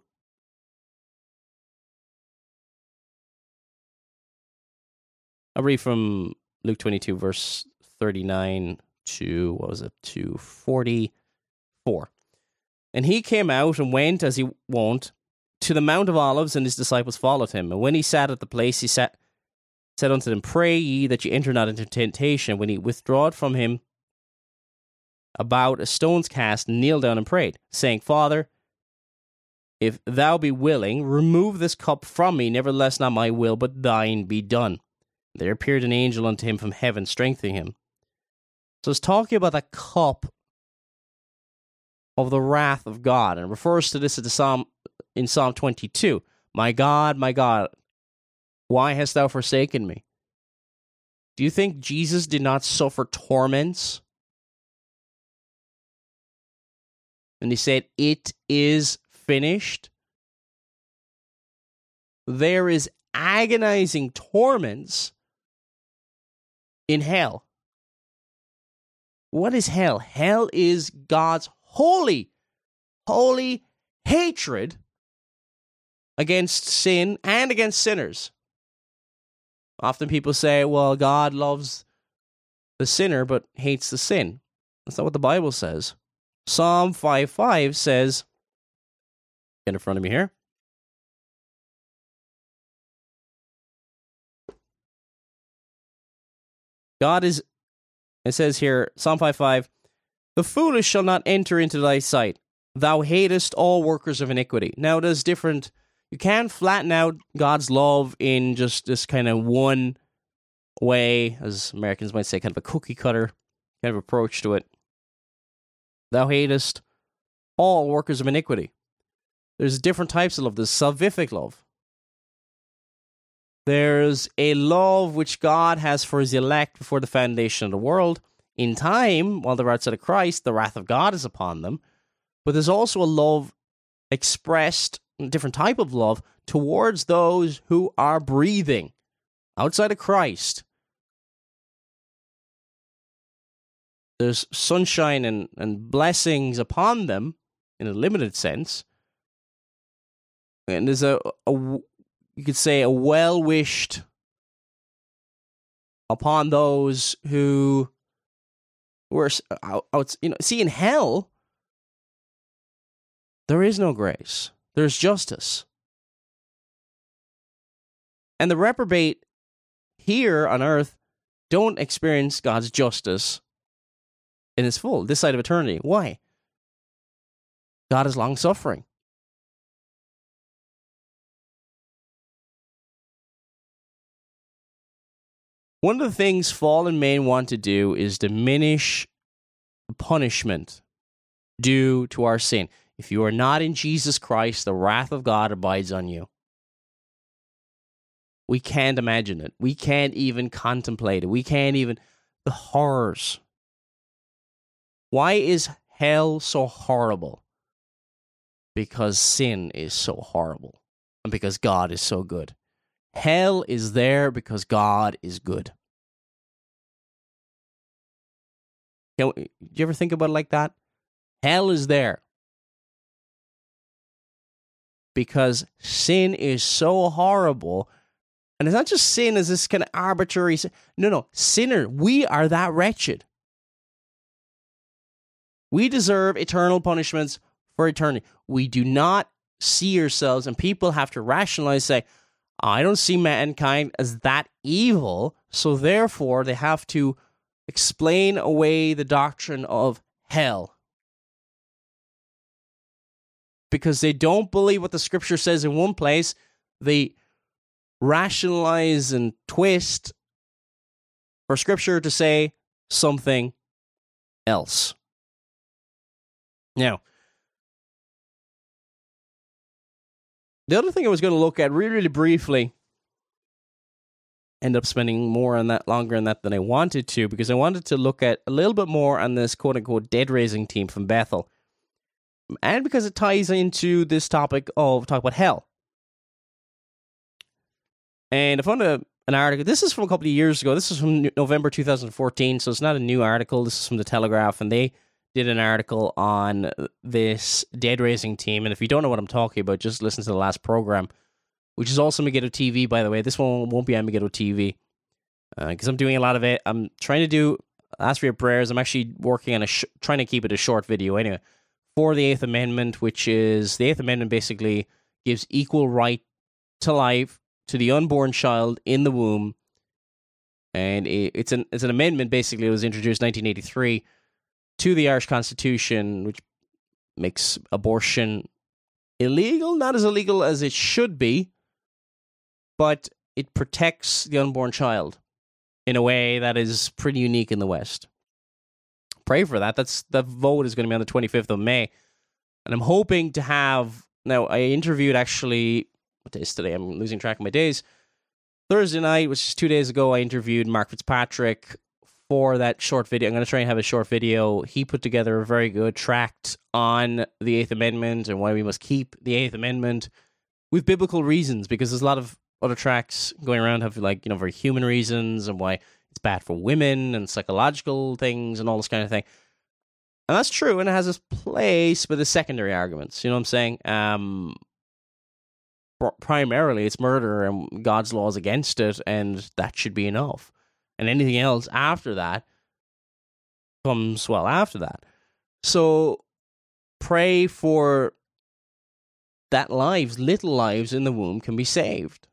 I'll read from Luke 22, verse 39 to, to 44. And he came out and went, as he wont, to the Mount of Olives, and his disciples followed him. And when he sat at the place, he said unto them, Pray ye that ye enter not into temptation. When he withdrawed from him about a stone's cast, and kneeled down and prayed, saying, Father, if thou be willing, remove this cup from me. Nevertheless, not my will, but thine be done. There appeared an angel unto him from heaven, strengthening him. So it's talking about the cup of the wrath of God, and refers to this in Psalm 22. My God, why hast thou forsaken me? Do you think Jesus did not suffer torments? And he said, it is finished. There is agonizing torments in hell. What is hell? Hell is God's holy hatred against sin and against sinners. Often people say, well, God loves the sinner but hates the sin. That's not what the Bible says. Psalm 5:5 says, get in front of me here. It says here, Psalm 5:5, the foolish shall not enter into thy sight. Thou hatest all workers of iniquity. Now, there's different, you can't flatten out God's love in just this kind of one way, as Americans might say, kind of a cookie cutter kind of approach to it. Thou hatest all workers of iniquity. There's different types of love. There's salvific love. There's a love which God has for his elect before the foundation of the world. In time, while they're outside of Christ, the wrath of God is upon them. But there's also a love expressed, a different type of love, towards those who are breathing outside of Christ. There's sunshine and blessings upon them in a limited sense. And there's you could say, a well-wished upon those who were out. See, in hell, there is no grace. There's justice. And the reprobate here on earth don't experience God's justice in its full, this side of eternity. Why? God is long-suffering. One of the things fallen men want to do is diminish the punishment due to our sin. If you are not in Jesus Christ, the wrath of God abides on you. We can't imagine it. We can't even contemplate it. We can't even... The horrors. Why is hell so horrible? Because sin is so horrible. And because God is so good. Hell is there because God is good. Do you ever think about it like that? Hell is there because sin is so horrible. And it's not just sin as this kind of arbitrary... No, sinner. We are that wretched. We deserve eternal punishments for eternity. We do not see ourselves, and people have to rationalize, say, I don't see mankind as that evil, so therefore they have to explain away the doctrine of hell. Because they don't believe what the scripture says in one place, they rationalize and twist for scripture to say something else. Now, the other thing I was going to look at really, really briefly, end up spending longer on that than I wanted to, because I wanted to look at a little bit more on this quote-unquote dead-raising team from Bethel. And because it ties into this topic of talk about hell. And I found an article. This is from a couple of years ago. This is from November 2014, so it's not a new article. This is from The Telegraph, and they did an article on this dead-raising team. And if you don't know what I'm talking about, just listen to the last program, which is also Megiddo TV, by the way. This one won't be on Megiddo TV, because I'm doing a lot of it. I'm trying to do Ask for Your Prayers. I'm actually working on trying to keep it a short video anyway, for the Eighth Amendment, which is, the Eighth Amendment basically gives equal right to life to the unborn child in the womb. And it's an amendment, basically. It was introduced in 1983 to the Irish Constitution, which makes abortion illegal, not as illegal as it should be, but it protects the unborn child in a way that is pretty unique in the West. Pray for that. The vote is going to be on the 25th of May. And I'm hoping to have... Now, I interviewed actually... What day is today? I'm losing track of my days. Thursday night, which is 2 days ago, I interviewed Mark Fitzpatrick for that short video. I'm going to try and have a short video. He put together a very good tract on the Eighth Amendment and why we must keep the Eighth Amendment with biblical reasons, because there's a lot of other tracts going around have very human reasons and why it's bad for women and psychological things and all this kind of thing. And that's true, and it has its place, but the secondary arguments, you know what I'm saying? Primarily, it's murder and God's laws against it, and that should be enough. And anything else after that comes, after that. So, pray for that little lives in the womb can be saved.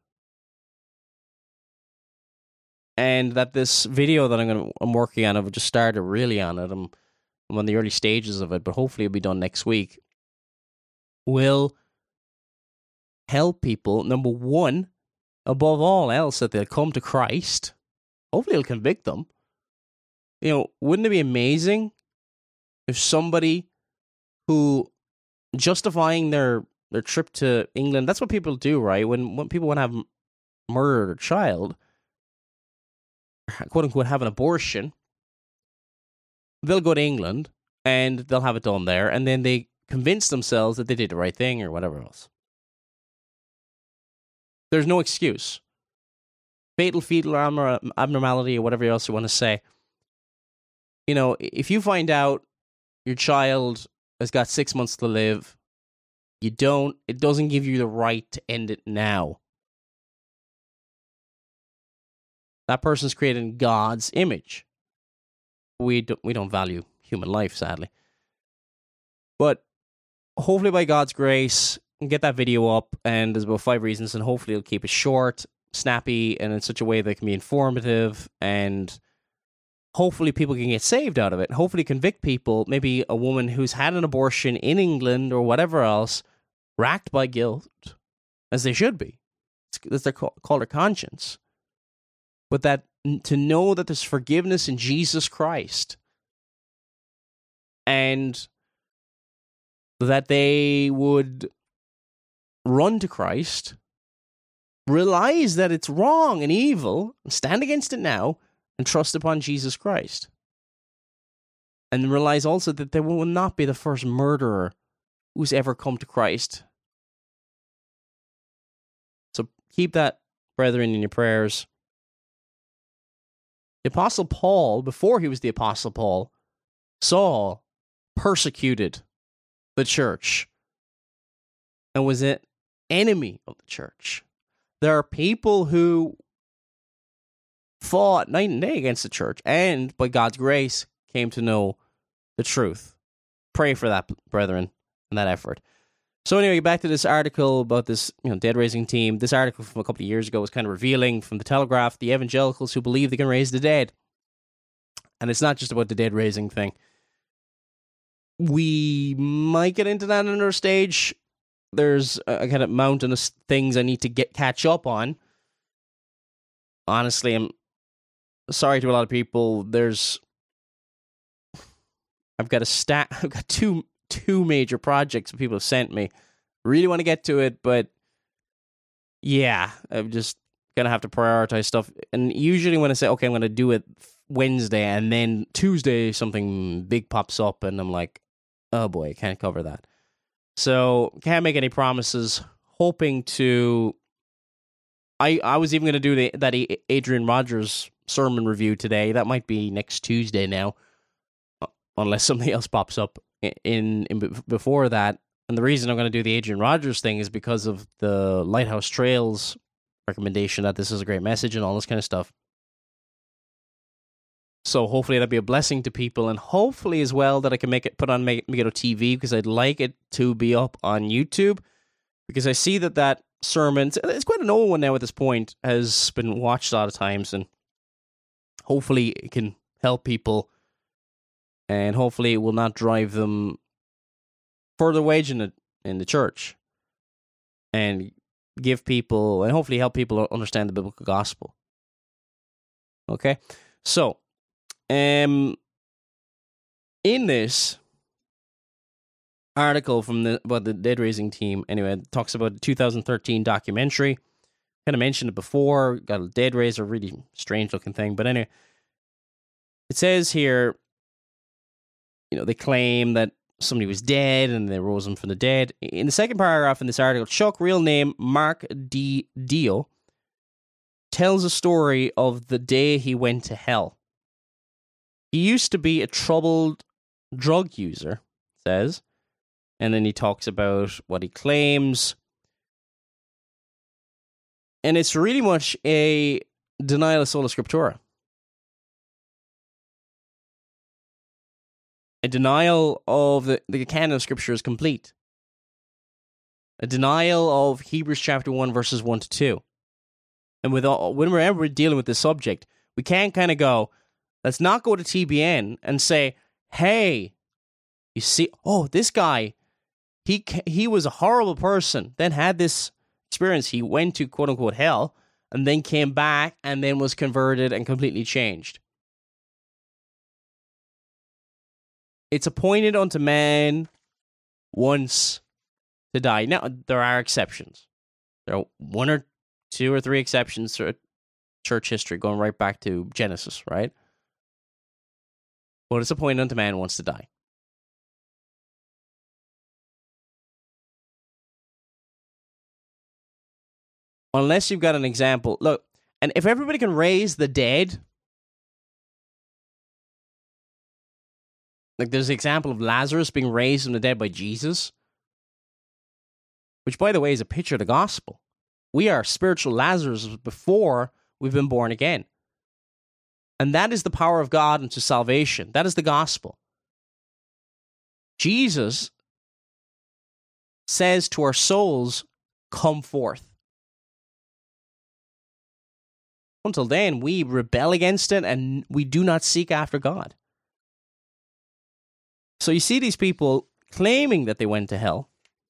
And that this video that I'm working on, I've just started really on it. I'm on the early stages of it, but hopefully it'll be done next week. Will help people, number one, above all else, that they'll come to Christ. Hopefully it'll convict them. Wouldn't it be amazing if somebody who, justifying their trip to England, that's what people do, right? When people want to have murdered a child, quote unquote, have an abortion, they'll go to England and they'll have it done there, and then they convince themselves that they did the right thing or whatever else. There's no excuse. Fatal fetal abnormality or whatever else you want to say. If you find out your child has got 6 months to live, it doesn't give you the right to end it now. That person's created in God's image. We don't value human life, sadly. But hopefully by God's grace, get that video up, and there's about 5 reasons, and hopefully it'll keep it short, snappy, and in such a way that it can be informative, and hopefully people can get saved out of it. Hopefully convict people, maybe a woman who's had an abortion in England or whatever else, racked by guilt, as they should be. That's their called their conscience. But that to know that there's forgiveness in Jesus Christ, and that they would run to Christ, realize that it's wrong and evil, and stand against it now, and trust upon Jesus Christ. And realize also that they will not be the first murderer who's ever come to Christ. So keep that, brethren, in your prayers. The Apostle Paul, before he was the Apostle Paul, Saul persecuted the church and was an enemy of the church. There are people who fought night and day against the church and, by God's grace, came to know the truth. Pray for that, brethren, and that effort. So anyway, back to this article about this dead raising team. This article from a couple of years ago was kind of revealing from the Telegraph the evangelicals who believe they can raise the dead. And it's not just about the dead raising thing. We might get into that on another stage. There's a kind of mountain of things I need to catch up on. Honestly, I'm sorry to a lot of people. I've got two major projects that people have sent me. Really want to get to it, but yeah, I'm just gonna have to prioritize stuff. And usually when I say, okay, I'm gonna do it Wednesday, and then Tuesday something big pops up, and I'm like, oh boy, I can't cover that. So can't make any promises. Hoping to. I was even gonna do that Adrian Rogers sermon review today. That might be next Tuesday now, unless something else pops up in before that. And the reason I'm going to do the Adrian Rogers thing is because of the Lighthouse Trails recommendation that this is a great message and all this kind of stuff. So hopefully that'll be a blessing to people, and hopefully as well that I can put on Megiddo TV, because I'd like it to be up on YouTube, because I see that sermon, it's quite an old one now at this point, has been watched a lot of times, and hopefully it can help people. And hopefully it will not drive them further away in the church. And give people, and hopefully help people understand the biblical gospel. Okay? So, in this article about the dead raising team, anyway, it talks about the 2013 documentary. Kind of mentioned it before. Got a dead raiser, really strange looking thing. But anyway, it says here, they claim that somebody was dead and they rose him from the dead. In the second paragraph in this article, Chuck, real name Mark D. Dio, tells a story of the day he went to hell. He used to be a troubled drug user, says, and then he talks about what he claims. And it's really much a denial of sola scriptura. A denial of the canon of Scripture is complete. A denial of Hebrews chapter 1, verses 1 to 2. And whenever we're dealing with this subject, we can't kind of go, let's not go to TBN and say, hey, you see, this guy, he was a horrible person, then had this experience. He went to quote-unquote hell, and then came back, and then was converted and completely changed. It's appointed unto man once to die. Now, there are exceptions. There are 1 or 2 or 3 exceptions to church history, going right back to Genesis, right? But it's appointed unto man once to die. Unless you've got an example. Look, and if everybody can raise the dead, like there's the example of Lazarus being raised from the dead by Jesus, which, by the way, is a picture of the gospel. We are spiritual Lazarus before we've been born again. And that is the power of God unto salvation. That is the gospel. Jesus says to our souls, come forth. Until then, we rebel against it and we do not seek after God. So you see these people claiming that they went to hell.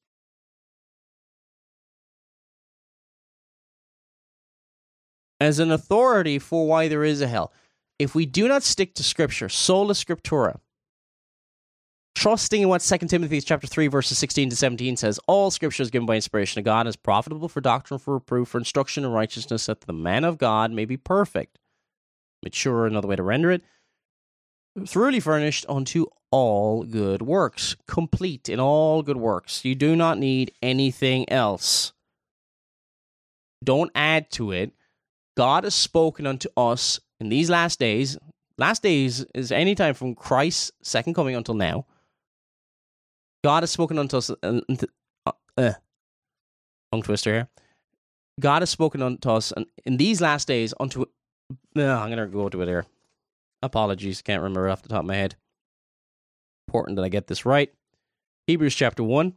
As an authority for why there is a hell. If we do not stick to Scripture, sola scriptura, trusting in what 2 Timothy chapter 3, verses 16 to 17 says, all Scripture is given by inspiration of God and is profitable for doctrine, for reproof, for instruction in righteousness, that the man of God may be perfect, mature, another way to render it, thoroughly furnished unto all good works, complete in all good works. You do not need anything else. Don't add to it. God has spoken unto us in these last days. Last days is any time from Christ's second coming until now. God has spoken unto us. Tongue twister here. God has spoken unto us in these last days unto. I'm going to go to it here. Apologies, can't remember off the top of my head. Important that I get this right. Hebrews chapter 1.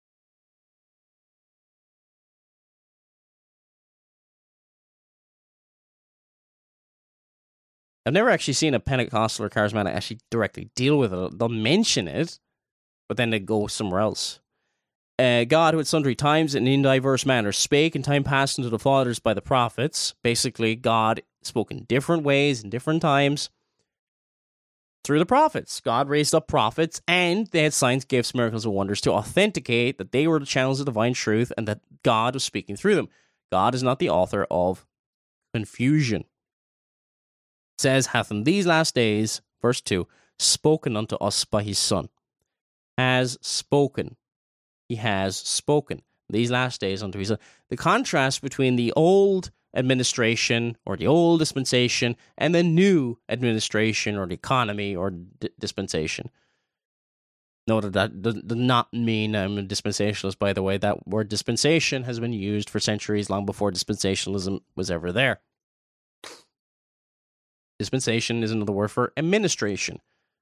I've never actually seen a Pentecostal or charismatic actually directly deal with it. They'll mention it, but then they go somewhere else. God, who at sundry times and in diverse manners spake in time past unto the fathers by the prophets. Basically, God spoke in different ways in different times through the prophets. God raised up prophets, and they had signs, gifts, miracles, and wonders to authenticate that they were the channels of divine truth and that God was speaking through them. God is not the author of confusion. It says, hath in these last days, verse 2, spoken unto us by his Son. Has spoken. He has spoken these last days unto his Son. The contrast between the old administration or the old dispensation and the new administration or the economy or dispensation. Note that does not mean I'm a dispensationalist, by the way. That word dispensation has been used for centuries, long before dispensationalism was ever there. Dispensation is another word for administration.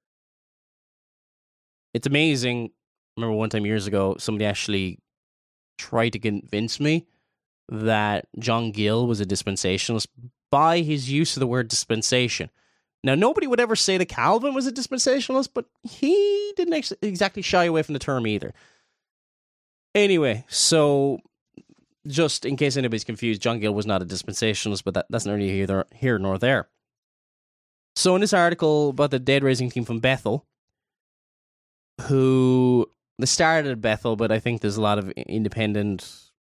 It's amazing. I remember one time years ago, somebody actually tried to convince me that John Gill was a dispensationalist by his use of the word dispensation. Now, nobody would ever say that Calvin was a dispensationalist, but he didn't exactly shy away from the term either. Anyway, so just in case anybody's confused, John Gill was not a dispensationalist, but that's neither here nor there. So in this article about the dead raising team from Bethel, who they started at Bethel, but I think there's a lot of independent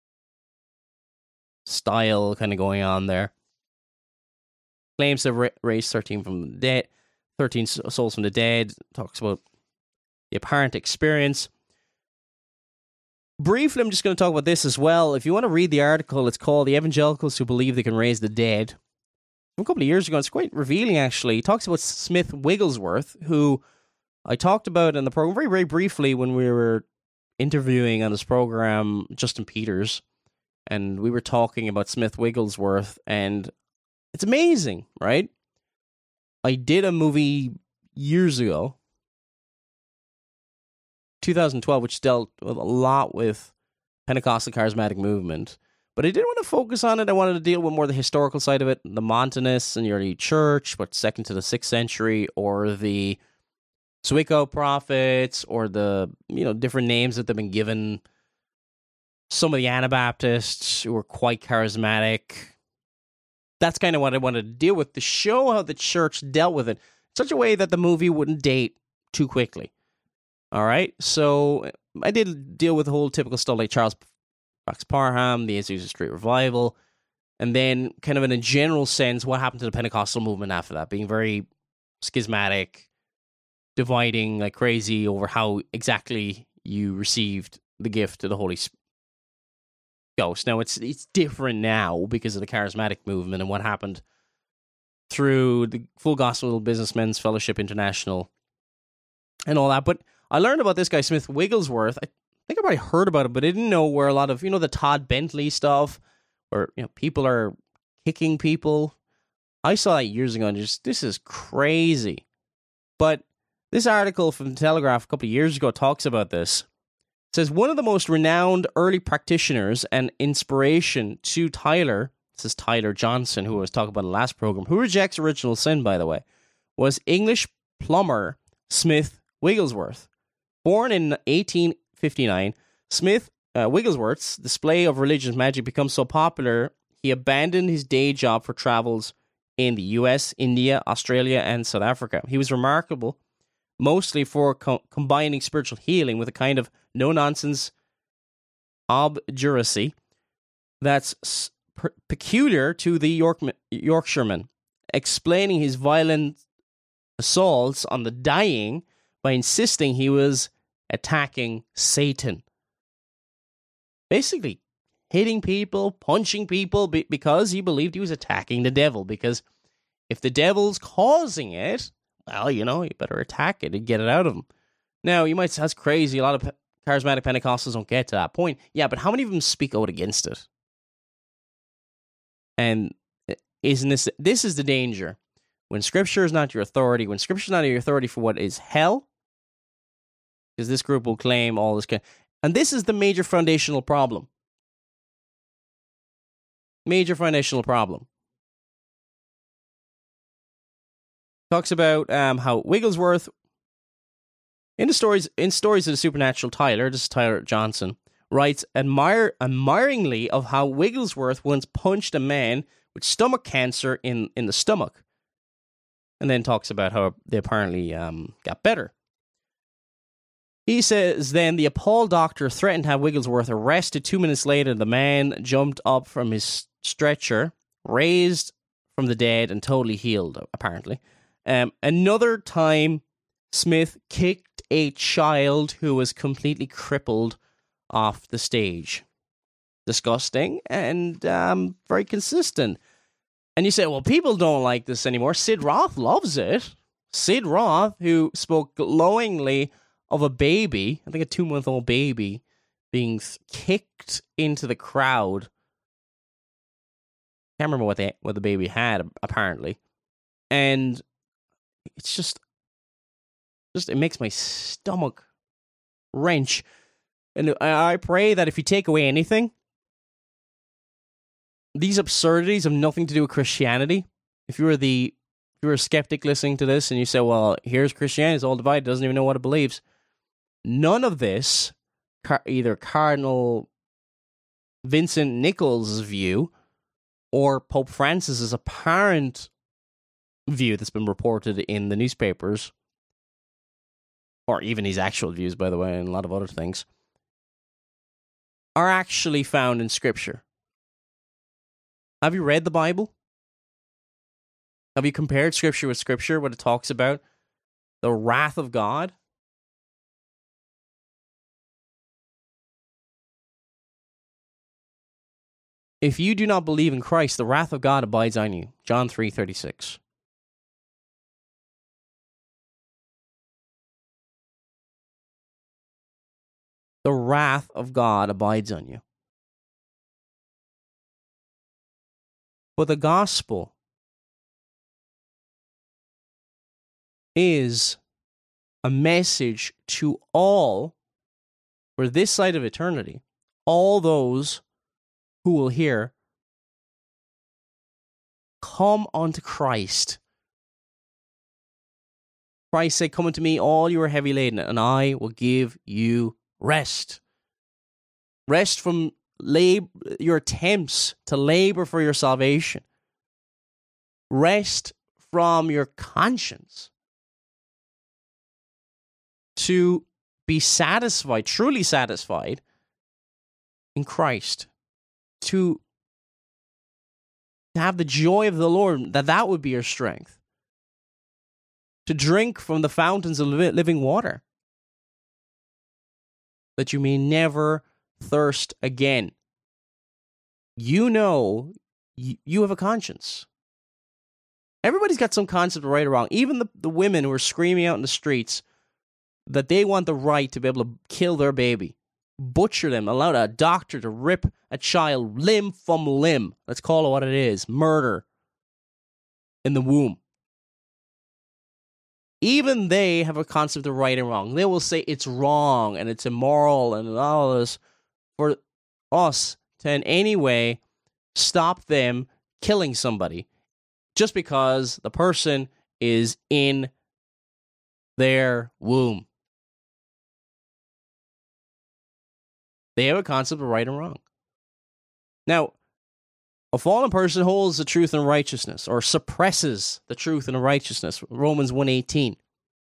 style kind of going on there. Claims to raise 13 from the dead, 13 souls from the dead. Talks about the apparent experience. Briefly, I'm just going to talk about this as well. If you want to read the article, it's called "The Evangelicals Who Believe They Can Raise the Dead." From a couple of years ago, it's quite revealing, actually. He talks about Smith Wigglesworth, who I talked about in the program very, very briefly when we were interviewing on this program Justin Peters, and we were talking about Smith Wigglesworth, and it's amazing, right? I did a movie years ago, 2012, which dealt a lot with Pentecostal charismatic movement. But I didn't want to focus on it. I wanted to deal with more the historical side of it, the Montanists and the early church, what 2nd to the 6th century, or the Zwickau prophets, or the different names that they've been given. Some of the Anabaptists who were quite charismatic. That's kind of what I wanted to deal with, to show how the church dealt with it in such a way that the movie wouldn't date too quickly. All right, so I did deal with the whole typical stuff like Charles Fox Parham, the Azusa Street Revival, and then kind of in a general sense, what happened to the Pentecostal movement after that, being very schismatic, dividing like crazy over how exactly you received the gift of the Holy Ghost. Now, it's different now because of the charismatic movement and what happened through the Full Gospel Businessmen's Fellowship International and all that. But I learned about this guy, Smith Wigglesworth. I think I probably heard about it, but I didn't know where a lot of, the Todd Bentley stuff, where, people are kicking people I saw that years ago and just, this is crazy. But this article from the Telegraph a couple of years ago talks about this. It says, one of the most renowned early practitioners and inspiration to Tyler, this is Tyler Johnson, who I was talking about in the last program, who rejects original sin, by the way, was English plumber Smith Wigglesworth. Born in 1859, Wigglesworth's display of religious magic becomes so popular, he abandoned his day job for travels in the US, India, Australia, and South Africa. He was remarkable mostly for combining spiritual healing with a kind of no-nonsense obduracy that's peculiar to the Yorkshireman, explaining his violent assaults on the dying by insisting he was attacking Satan. Basically, hitting people, punching people, because he believed he was attacking the devil. Because if the devil's causing it, well, you better attack it and get it out of him. Now, you might say, that's crazy. A lot of charismatic Pentecostals don't get to that point. Yeah, but how many of them speak out against it? And isn't this is the danger. When Scripture is not your authority, when Scripture is not your authority for what is hell, because this group will claim all this. And this is the major foundational problem. Major foundational problem. Talks about how Wigglesworth, in stories of the supernatural, this is Tyler Johnson, writes admiringly of how Wigglesworth once punched a man with stomach cancer in the stomach, and then talks about how they apparently got better. He says then the appalled doctor threatened to have Wigglesworth arrested. 2 minutes later, the man jumped up from his stretcher, raised from the dead, and totally healed, apparently. Another time, Smith kicked a child who was completely crippled off the stage. Disgusting and very consistent. And you say, well, people don't like this anymore. Sid Roth loves it. Sid Roth, who spoke glowingly of a baby, I think a 2-month-old baby, being kicked into the crowd. Can't remember what the baby had, apparently. And it's just it makes my stomach wrench. And I pray that if you take away anything, these absurdities have nothing to do with Christianity. If you're a skeptic listening to this and you say, well, here's Christianity, it's all divided, doesn't even know what it believes. None of this, either Cardinal Vincent Nichols' view or Pope Francis's apparent view that's been reported in the newspapers, or even his actual views, by the way, and a lot of other things, are actually found in Scripture. Have you read the Bible? Have you compared Scripture with Scripture, what it talks about? The wrath of God? If you do not believe in Christ, the wrath of God abides on you. John 3:36. The wrath of God abides on you. But the gospel is a message to all, for this side of eternity, all those who will hear, come unto Christ. Christ said, come unto me, all you are heavy laden, and I will give you rest. Rest from your attempts to labor for your salvation. Rest from your conscience. To be satisfied, truly satisfied in Christ. To have the joy of the Lord, that would be your strength. To drink from the fountains of living water, that you may never thirst again. You know, you have a conscience. Everybody's got some concept of right or wrong. Even the women who are screaming out in the streets that they want the right to be able to kill their baby, butcher them, allow a doctor to rip a child limb from limb. Let's call it what it is, murder. in the womb. Even they have a concept of right and wrong. They will say it's wrong and it's immoral and all this for us to in any way stop them killing somebody just because the person is in their womb. They have a concept of right and wrong. Now, a fallen person holds the truth and righteousness, or suppresses the truth and righteousness. Romans 1:18.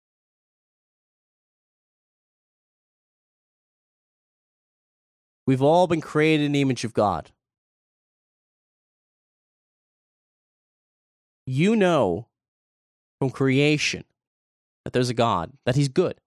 We've all been created in the image of God. You know from creation that there's a God, that He's good.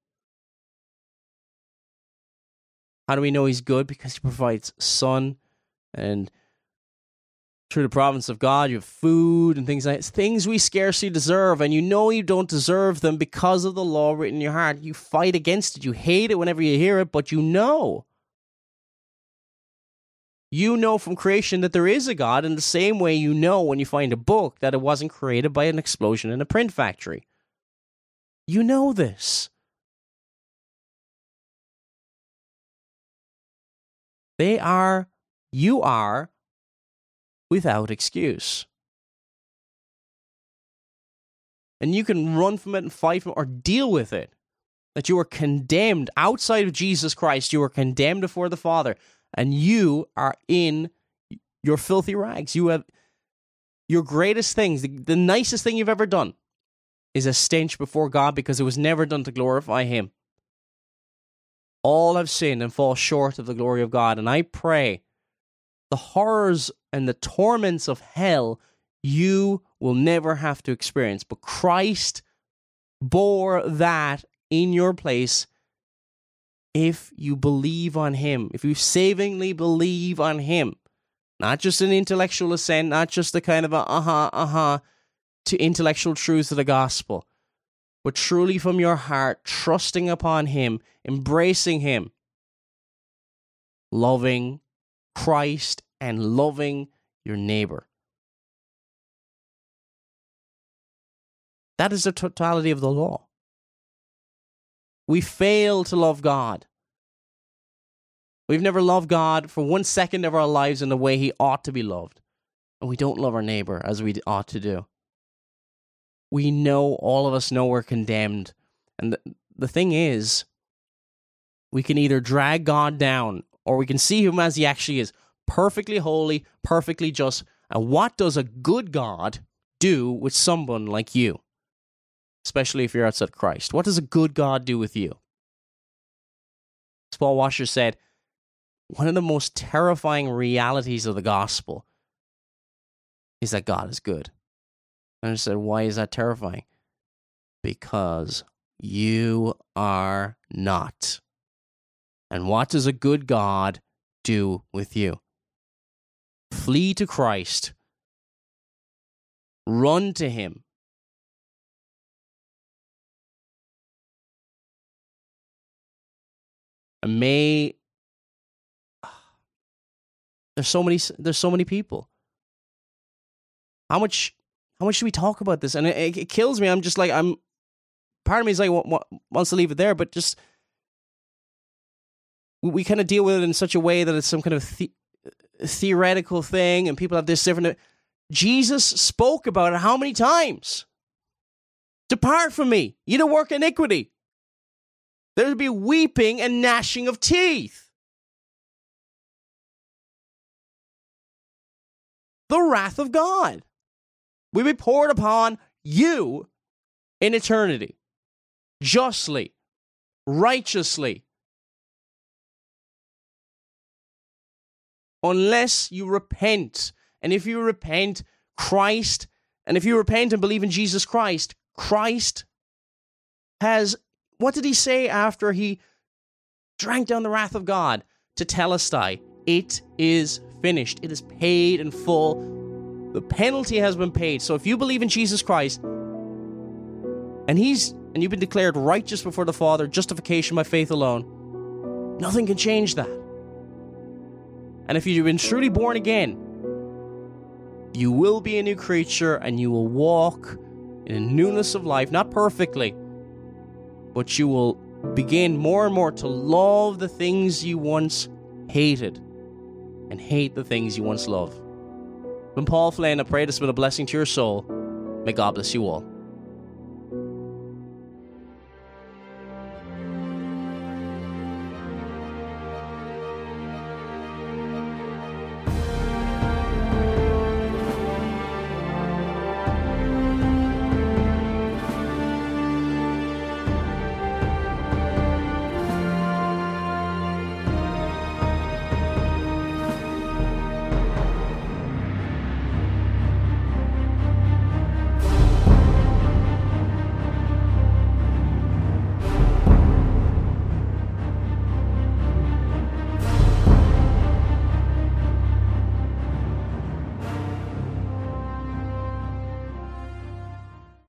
How do we know He's good? Because He provides sun, and through the providence of God, you have food and things like that. Things we scarcely deserve, and you know you don't deserve them because of the law written in your heart. You fight against it. You hate it whenever you hear it, but you know. You know from creation that there is a God in the same way you know when you find a book that it wasn't created by an explosion in a print factory. You know this. You are without excuse. And you can run from it and fight from it or deal with it. That you are condemned outside of Jesus Christ. You are condemned before the Father. And you are in your filthy rags. You have your greatest things, the nicest thing you've ever done is a stench before God because it was never done to glorify Him. All have sinned and fall short of the glory of God. And I pray the horrors and the torments of hell you will never have to experience. But Christ bore that in your place if you believe on Him, if you savingly believe on Him. Not just an intellectual assent, not just the kind of to intellectual truths of the gospel, but truly from your heart, trusting upon Him, embracing Him, loving Christ and loving your neighbor. That is the totality of the law. We fail to love God. We've never loved God for 1 second of our lives in the way He ought to be loved. And we don't love our neighbor as we ought to do. We know, all of us know we're condemned. And the thing is, we can either drag God down or we can see Him as He actually is, perfectly holy, perfectly just. And what does a good God do with someone like you? Especially if you're outside of Christ. What does a good God do with you? As Paul Washer said, one of the most terrifying realities of the gospel is that God is good. And I said, why is that terrifying? Because you are not. And what does a good God do with you? Flee to Christ. Run to Him. And there's so many people. How much should we talk about this? And it kills me. I'm just like, part of me is like, wants to leave it there, but just, we kind of deal with it in such a way that it's some kind of theoretical thing, and people have this different. Jesus spoke about it how many times? Depart from me, you don't work iniquity. There'll be weeping and gnashing of teeth. The wrath of God will be poured upon you in eternity. Justly, righteously. Unless you repent. And if you repent, Christ, and if you repent and believe in Jesus Christ, Christ has, what did He say after He drank down the wrath of God? Tetelestai, it is finished. It is paid in full. The penalty has been paid. So if you believe in Jesus Christ, and you've been declared righteous before the Father, justification by faith alone, nothing can change that. And if you've been truly born again, You will be a new creature and you will walk in a newness of life, not perfectly, but you will begin more and more to love the things you once hated and hate the things you once loved. From Paul Flynn, I pray this with a blessing to your soul. May God bless you all.